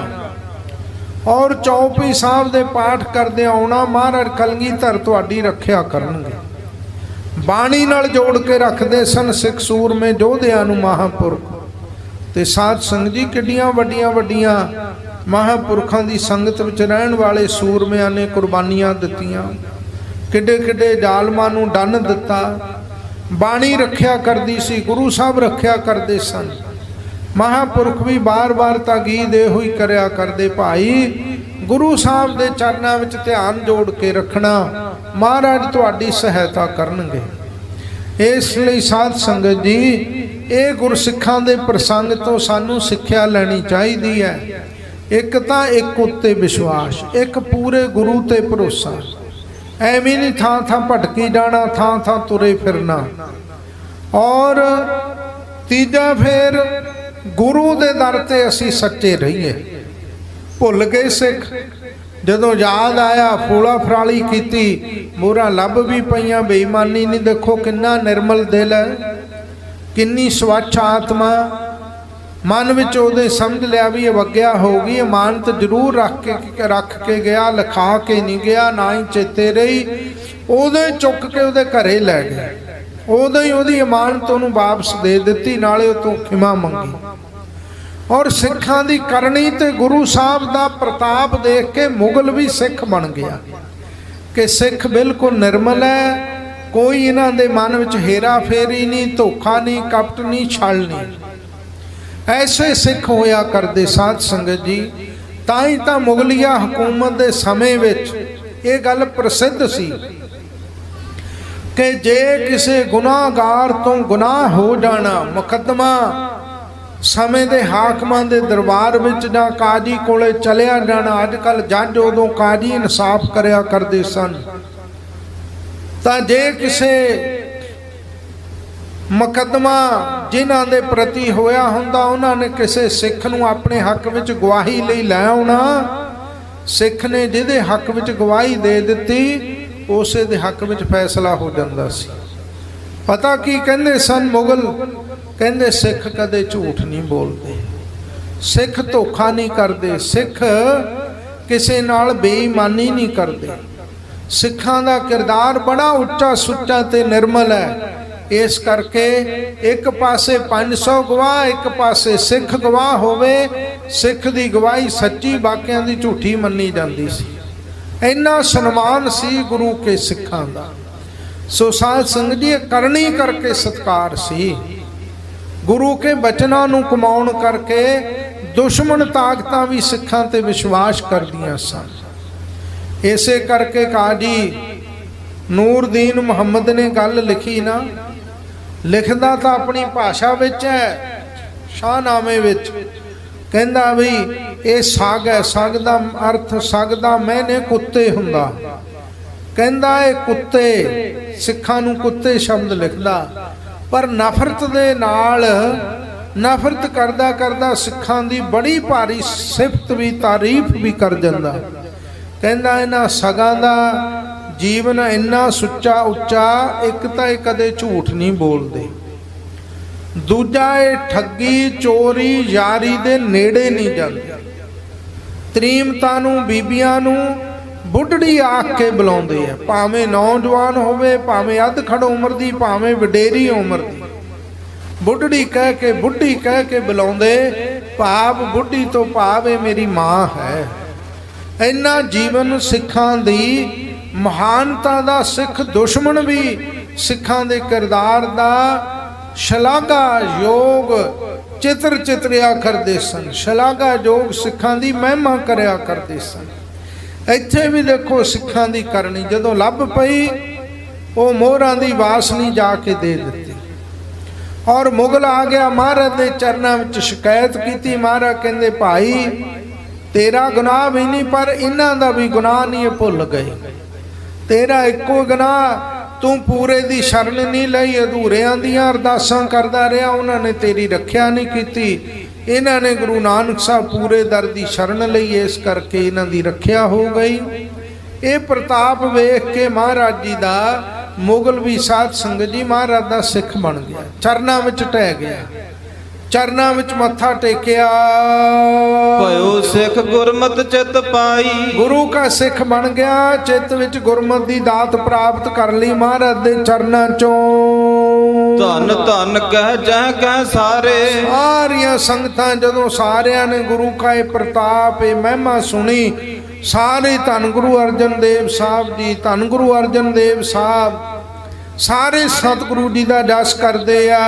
और चौपई साहब दे पाठ करदे आउणा। महाराज कलगीधर तुहाडी रखिया करनगे। बाणी नाल जोड़ के रखदे सन सिख सूरमे योधियां नूं महापुरख ते साध संगत जी किड्डियां वड्डियां वड्डियां महापुरखां दी संगत विच रहण वाले सूरमिਆਂ ने कुर्बानियां दित्तियां, किड्डे किड्डे जालमां नूं डंन दित्ता। बाणी रखिया करदी सी, गुरु साहब रखिया करदे सन। महापुरख भी बार बार ताकीद इहो ही करया करदे भाई गुरु साहब दे चरनां विच ध्यान जोड़ के रखना, महाराज तुहाडी सहायता करनगे। इसलिए साध संगत जी ये गुरसिखां दे प्रसंग तो सानू सिक्ख्या लैनी चाहिदी है। एक तां एक उत्ते विश्वास, एक पूरे गुरु ते भरोसा। एवें नहीं थां थां भटकी जाना, थां थां तुरे फिरना। और तीजा फिर गुरु दे दर ते असी सच्चे रहीए। भुल गए सिख, जदों याद आया फूला फराली कीती, मोहरां लभ भी पईयां, बेईमानी नहीं। देखो किन्ना निर्मल दिल है, किन्नी स्वच्छ आत्मा। मन विच उहदे समझ लिया भी अवग्या हो गई, अमानत जरूर रख के गया, लिखा के नहीं गया, ना ही चेते रही। उदों ही चुक के उहदे घरे लै गए, उदों ही उहदी अमानत उहनूं वापस दे दित्ती, नाले उह तों खिमा मंगी। और सिखां दी करनी ते गुरु साहब दा प्रताप देख के मुगल भी सिख बन गया कि सिख बिल्कुल निर्मल है, कोई इन्हां दे मन विच हेरा फेरी नहीं, धोखा नहीं, कपट नहीं, छल नहीं। ऐसे सिख होया करदे साध संगत जी। तां ही तां मुगलिया हुकूमत दे समय विच ये गल प्रसिद्ध सी कि जे किसी गुनाहगार तो गुनाह हो जाना, मुकदमा समय दे हाकमां दे दरबार विच जां काजी कोले चलिया जाना। अजकल जज उदों काजी इंसाफ करया करदे सन। तां जे किसे मुकदमा जिन्हां दे प्रति होया हुंदा, उन्हां ने किसे सिख नूं अपने हक विच गवाही लई लै आउणा, सिख ने जिहदे हक विच गवाही दे दित्ती, उसे दे हक विच फैसला हो जांदा सी। पता की कहंदे सन मुगल, कहंदे सिख कदे झूठ नहीं बोलते, सिख धोखा नहीं करते, सिख किसी नाल बेईमानी नहीं करते। सिखां दा किरदार बड़ा उच्चा सुच्चा ते निर्मल है। इस करके एक पासे 500 गवाह, एक पासे सिख गवाह होवे, सिख दी गवाही सच्ची, बाकियां दी झूठी मन्नी जांदी सी। इन्ना सन्मान सी गुरु के सिखां दा। सो साध संगत जी करनी करके सत्कार सी। गुरु के बचनां नूं कमाउण करके दुश्मन ताकतां भी सिखां ते विश्वास करदियां सन। इसे करके काजी नूरदीन मुहम्मद ने गल लिखी ना, लिखदा तां अपनी भाषा विच है, शाहनामे विच कहंदा भी ये सग है, सग दा अर्थ सग दा मैने कुत्ते हुंदा। कहंदा ये कुत्ते, सिखां नूं कुत्ते शब्द लिखदा, पर नफरत दे नाल नफरत करदा करदा सिखां दी बड़ी भारी सिफत भी तारीफ भी कर जांदा। कहंदा इन्हां सगां दा जीवन इन्ना सुच्चा उच्चा, एक तां कदे झूठ नहीं बोलदे, दूजा ये ठगी चोरी यारी दे नेड़े नहीं जांदे, तरीमतां नूं बीबियां नूं बुढ़ड़ी आख के बुलाउंदे आ, भावें नौजवान होवे, भावें अध खड़ उम्र दी, भावें वडेरी उम्र दी, बुढ़ड़ी कह के बुढ़ी कह के बुलाउंदे। भाव बुढ़ी तो भाव ये मेरी माँ है। इन्ना जीवन सिखां दी महानता दा सिख दुश्मन भी सिखां दे किरदार दा ਸ਼ਲਾਘਾ ਯੋਗ ਚਿਤਰ ਚਿਤਰਿਆ ਕਰਦੇ ਸਨ। ਸ਼ਲਾਘਾ ਯੋਗ ਸਿੱਖਾਂ ਦੀ ਮਹਿਮਾ ਕਰਿਆ ਕਰਦੇ ਸਨ। ਇੱਥੇ ਵੀ ਦੇਖੋ ਸਿੱਖਾਂ ਦੀ ਕਰਨੀ ਜਦੋਂ ਲੱਭ ਪਈ, ਉਹ ਮੋਹਰਾਂ ਦੀ ਵਾਸਨੀ ਜਾ ਕੇ ਦੇ ਦਿੱਤੀ। ਔਰ ਮੁਗਲ ਆ ਗਿਆ, ਮਹਾਰਾਜ ਦੇ ਚਰਨਾਂ ਵਿੱਚ ਸ਼ਿਕਾਇਤ ਕੀਤੀ। ਮਹਾਰਾਜ ਕਹਿੰਦੇ ਭਾਈ ਤੇਰਾ ਗੁਨਾਹ ਵੀ ਨਹੀਂ, ਪਰ ਇਹਨਾਂ ਦਾ ਵੀ ਗੁਨਾਹ ਨਹੀਂ, ਇਹ ਭੁੱਲ ਗਏ। ਤੇਰਾ ਇੱਕੋ ਗੁਨਾਹ, ਤੂੰ ਪੂਰੇ ਦੀ ਸ਼ਰਨ ਨਹੀਂ ਲਈ, ਅਧੂਰਿਆਂ ਦੀਆਂ ਅਰਦਾਸਾਂ ਕਰਦਾ ਰਿਹਾ, ਉਹਨਾਂ ਨੇ ਤੇਰੀ ਰੱਖਿਆ ਨਹੀਂ ਕੀਤੀ। ਇਹਨਾਂ ਨੇ ਗੁਰੂ ਨਾਨਕ ਸਾਹਿਬ ਪੂਰੇ ਦਰ ਦੀ ਸ਼ਰਨ ਲਈ, ਇਸ ਕਰਕੇ ਇਹਨਾਂ ਦੀ ਰੱਖਿਆ ਹੋ ਗਈ। ਇਹ ਪ੍ਰਤਾਪ ਵੇਖ ਕੇ ਮਹਾਰਾਜ ਜੀ ਦਾ ਮੁਗਲ ਵੀ ਸਾਧ ਸੰਗਤ ਜੀ ਮਹਾਰਾਜ ਦਾ ਸਿੱਖ ਬਣ ਗਿਆ, ਚਰਨਾਂ ਵਿੱਚ ਟਹਿ ਗਿਆ, ਚਰਨਾਂ ਵਿੱਚ ਮੱਥਾ ਟੇਕਿਆ। ਭਇਓ ਸਿੱਖ ਗੁਰਮਤਿ ਚਿਤ ਪਾਈ, ਗੁਰੂ ਕਾ ਸਿੱਖ ਬਣ ਗਿਆ, ਚਿੱਤ ਵਿੱਚ ਗੁਰਮਤਿ ਦੀ ਦਾਤ ਪ੍ਰਾਪਤ ਕਰ ਲਈ ਮਹਾਰਾਜ ਦੇ ਚਰਨਾਂ ਚੋਂ। ਧੰਨ ਧੰਨ ਕਹਿ ਜਹ ਕਹਿ ਸਾਰੇ, ਸਾਰੀਆਂ ਸੰਗਤਾਂ ਜਦੋਂ ਸਾਰਿਆਂ ਨੇ ਗੁਰੂ ਕਾ ਇਹ ਪ੍ਰਤਾਪ ਇਹ ਮਹਿਮਾ ਸੁਣੀ, ਸਾਰੇ ਧੰਨ ਗੁਰੂ ਅਰਜਨ ਦੇਵ ਸਾਹਿਬ ਜੀ, ਧੰਨ ਗੁਰੂ ਅਰਜਨ ਦੇਵ ਸਾਹਿਬ, ਸਾਰੇ ਸਤਿਗੁਰੂ ਜੀ ਦਾ ਜਸ ਕਰਦੇ ਆ।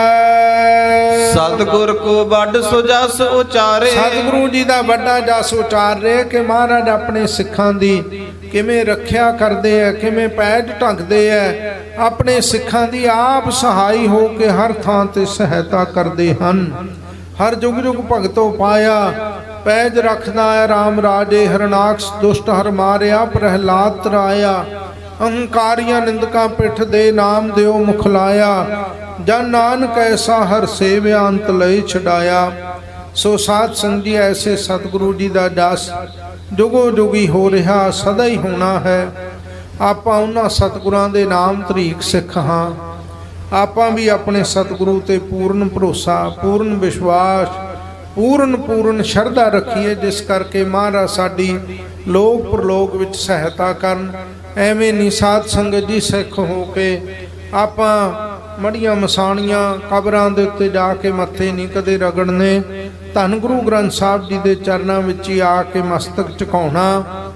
ਸਤਿਗੁਰ ਕੋ ਵੱਡ ਸੁਜਸ ਉਚਾਰੇ, ਸਤਿਗੁਰੂ ਜੀ ਦਾ ਵੱਡਾ ਜਸ ਉਚਾਰ ਰਹੇ ਕਿ ਮਹਾਰਾਜ ਆਪਣੇ ਸਿੱਖਾਂ ਦੀ ਕਿਵੇਂ ਰੱਖਿਆ ਕਰਦੇ ਆ, ਕਿਵੇਂ ਪੈਜ ਢੱਕਦੇ ਆ, ਆਪਣੇ ਸਿੱਖਾਂ ਦੀ ਆਪ ਸਹਾਈ ਹੋ ਕੇ ਹਰ ਥਾਂ ਤੇ ਸਹਾਇਤਾ ਕਰਦੇ ਹਨ। ਹਰ ਜੁਗ ਜੁਗ ਭਗਤੋ ਪਾਇਆ, ਪੈਜ ਰੱਖਦਾ ਹੈ ਰਾਮ ਰਾਜੇ, ਹਰਨਾਕਸ਼ ਦੁਸ਼ਟ ਹਰ ਮਾਰਿਆ, ਪ੍ਰਹਿਲਾਦ ਤਰਾਇਆ, ਅਹੰਕਾਰੀਆਂ ਨਿੰਦਕਾਂ ਪਿੱਠ ਦੇ, ਨਾਮ ਦਿਓ ਮੁਖ ਲਾਇਆ, ਜਨ ਨਾਨਕ ਐਸਾ ਹਰ ਸੇਵਿਆ, ਅੰਤ ਲਈ ਛਡਾਇਆ। ਸੋ ਸਾਧ ਸੰਗਤ ਜੀ, ਐਸੇ ਸਤਿਗੁਰੂ ਜੀ ਦਾ ਜਸ ਜੁਗੋ ਜੁਗੀ ਹੋ ਰਿਹਾ, ਸਦਾ ਹੀ ਹੋਣਾ ਹੈ। ਆਪਾਂ ਉਹਨਾਂ ਸਤਿਗੁਰਾਂ ਦੇ ਨਾਮ ਧਰੀਕ ਸਿੱਖ ਹਾਂ। ਆਪਾਂ ਵੀ ਆਪਣੇ ਸਤਿਗੁਰੂ ਤੇ ਪੂਰਨ ਭਰੋਸਾ, ਪੂਰਨ ਵਿਸ਼ਵਾਸ, ਪੂਰਨ ਸ਼ਰਧਾ ਰੱਖੀਏ, ਜਿਸ ਕਰਕੇ ਮਹਾਰਾਜ ਸਾਡੀ ਲੋਕ ਪ੍ਰਲੋਕ ਵਿੱਚ ਸਹਾਇਤਾ ਕਰਨ। ਐਵੇਂ ਨਹੀਂ ਸਾਧ ਸੰਗਤ ਜੀ ਸਿੱਖ ਹੋ ਕੇ ਆਪਾਂ ਮੜੀਆਂ ਮਸਾਣੀਆਂ ਕਬਰਾਂ ਦੇ ਉੱਤੇ ਜਾ ਕੇ ਮੱਥੇ ਨਹੀਂ ਕਦੇ ਰਗੜਨੇ। ਧੰਨ ਗੁਰੂ ਗ੍ਰੰਥ ਸਾਹਿਬ ਜੀ ਦੇ ਚਰਨਾਂ ਵਿੱਚ ਹੀ ਆ ਕੇ ਮਸਤਕ ਝੁਕਾਉਣਾ।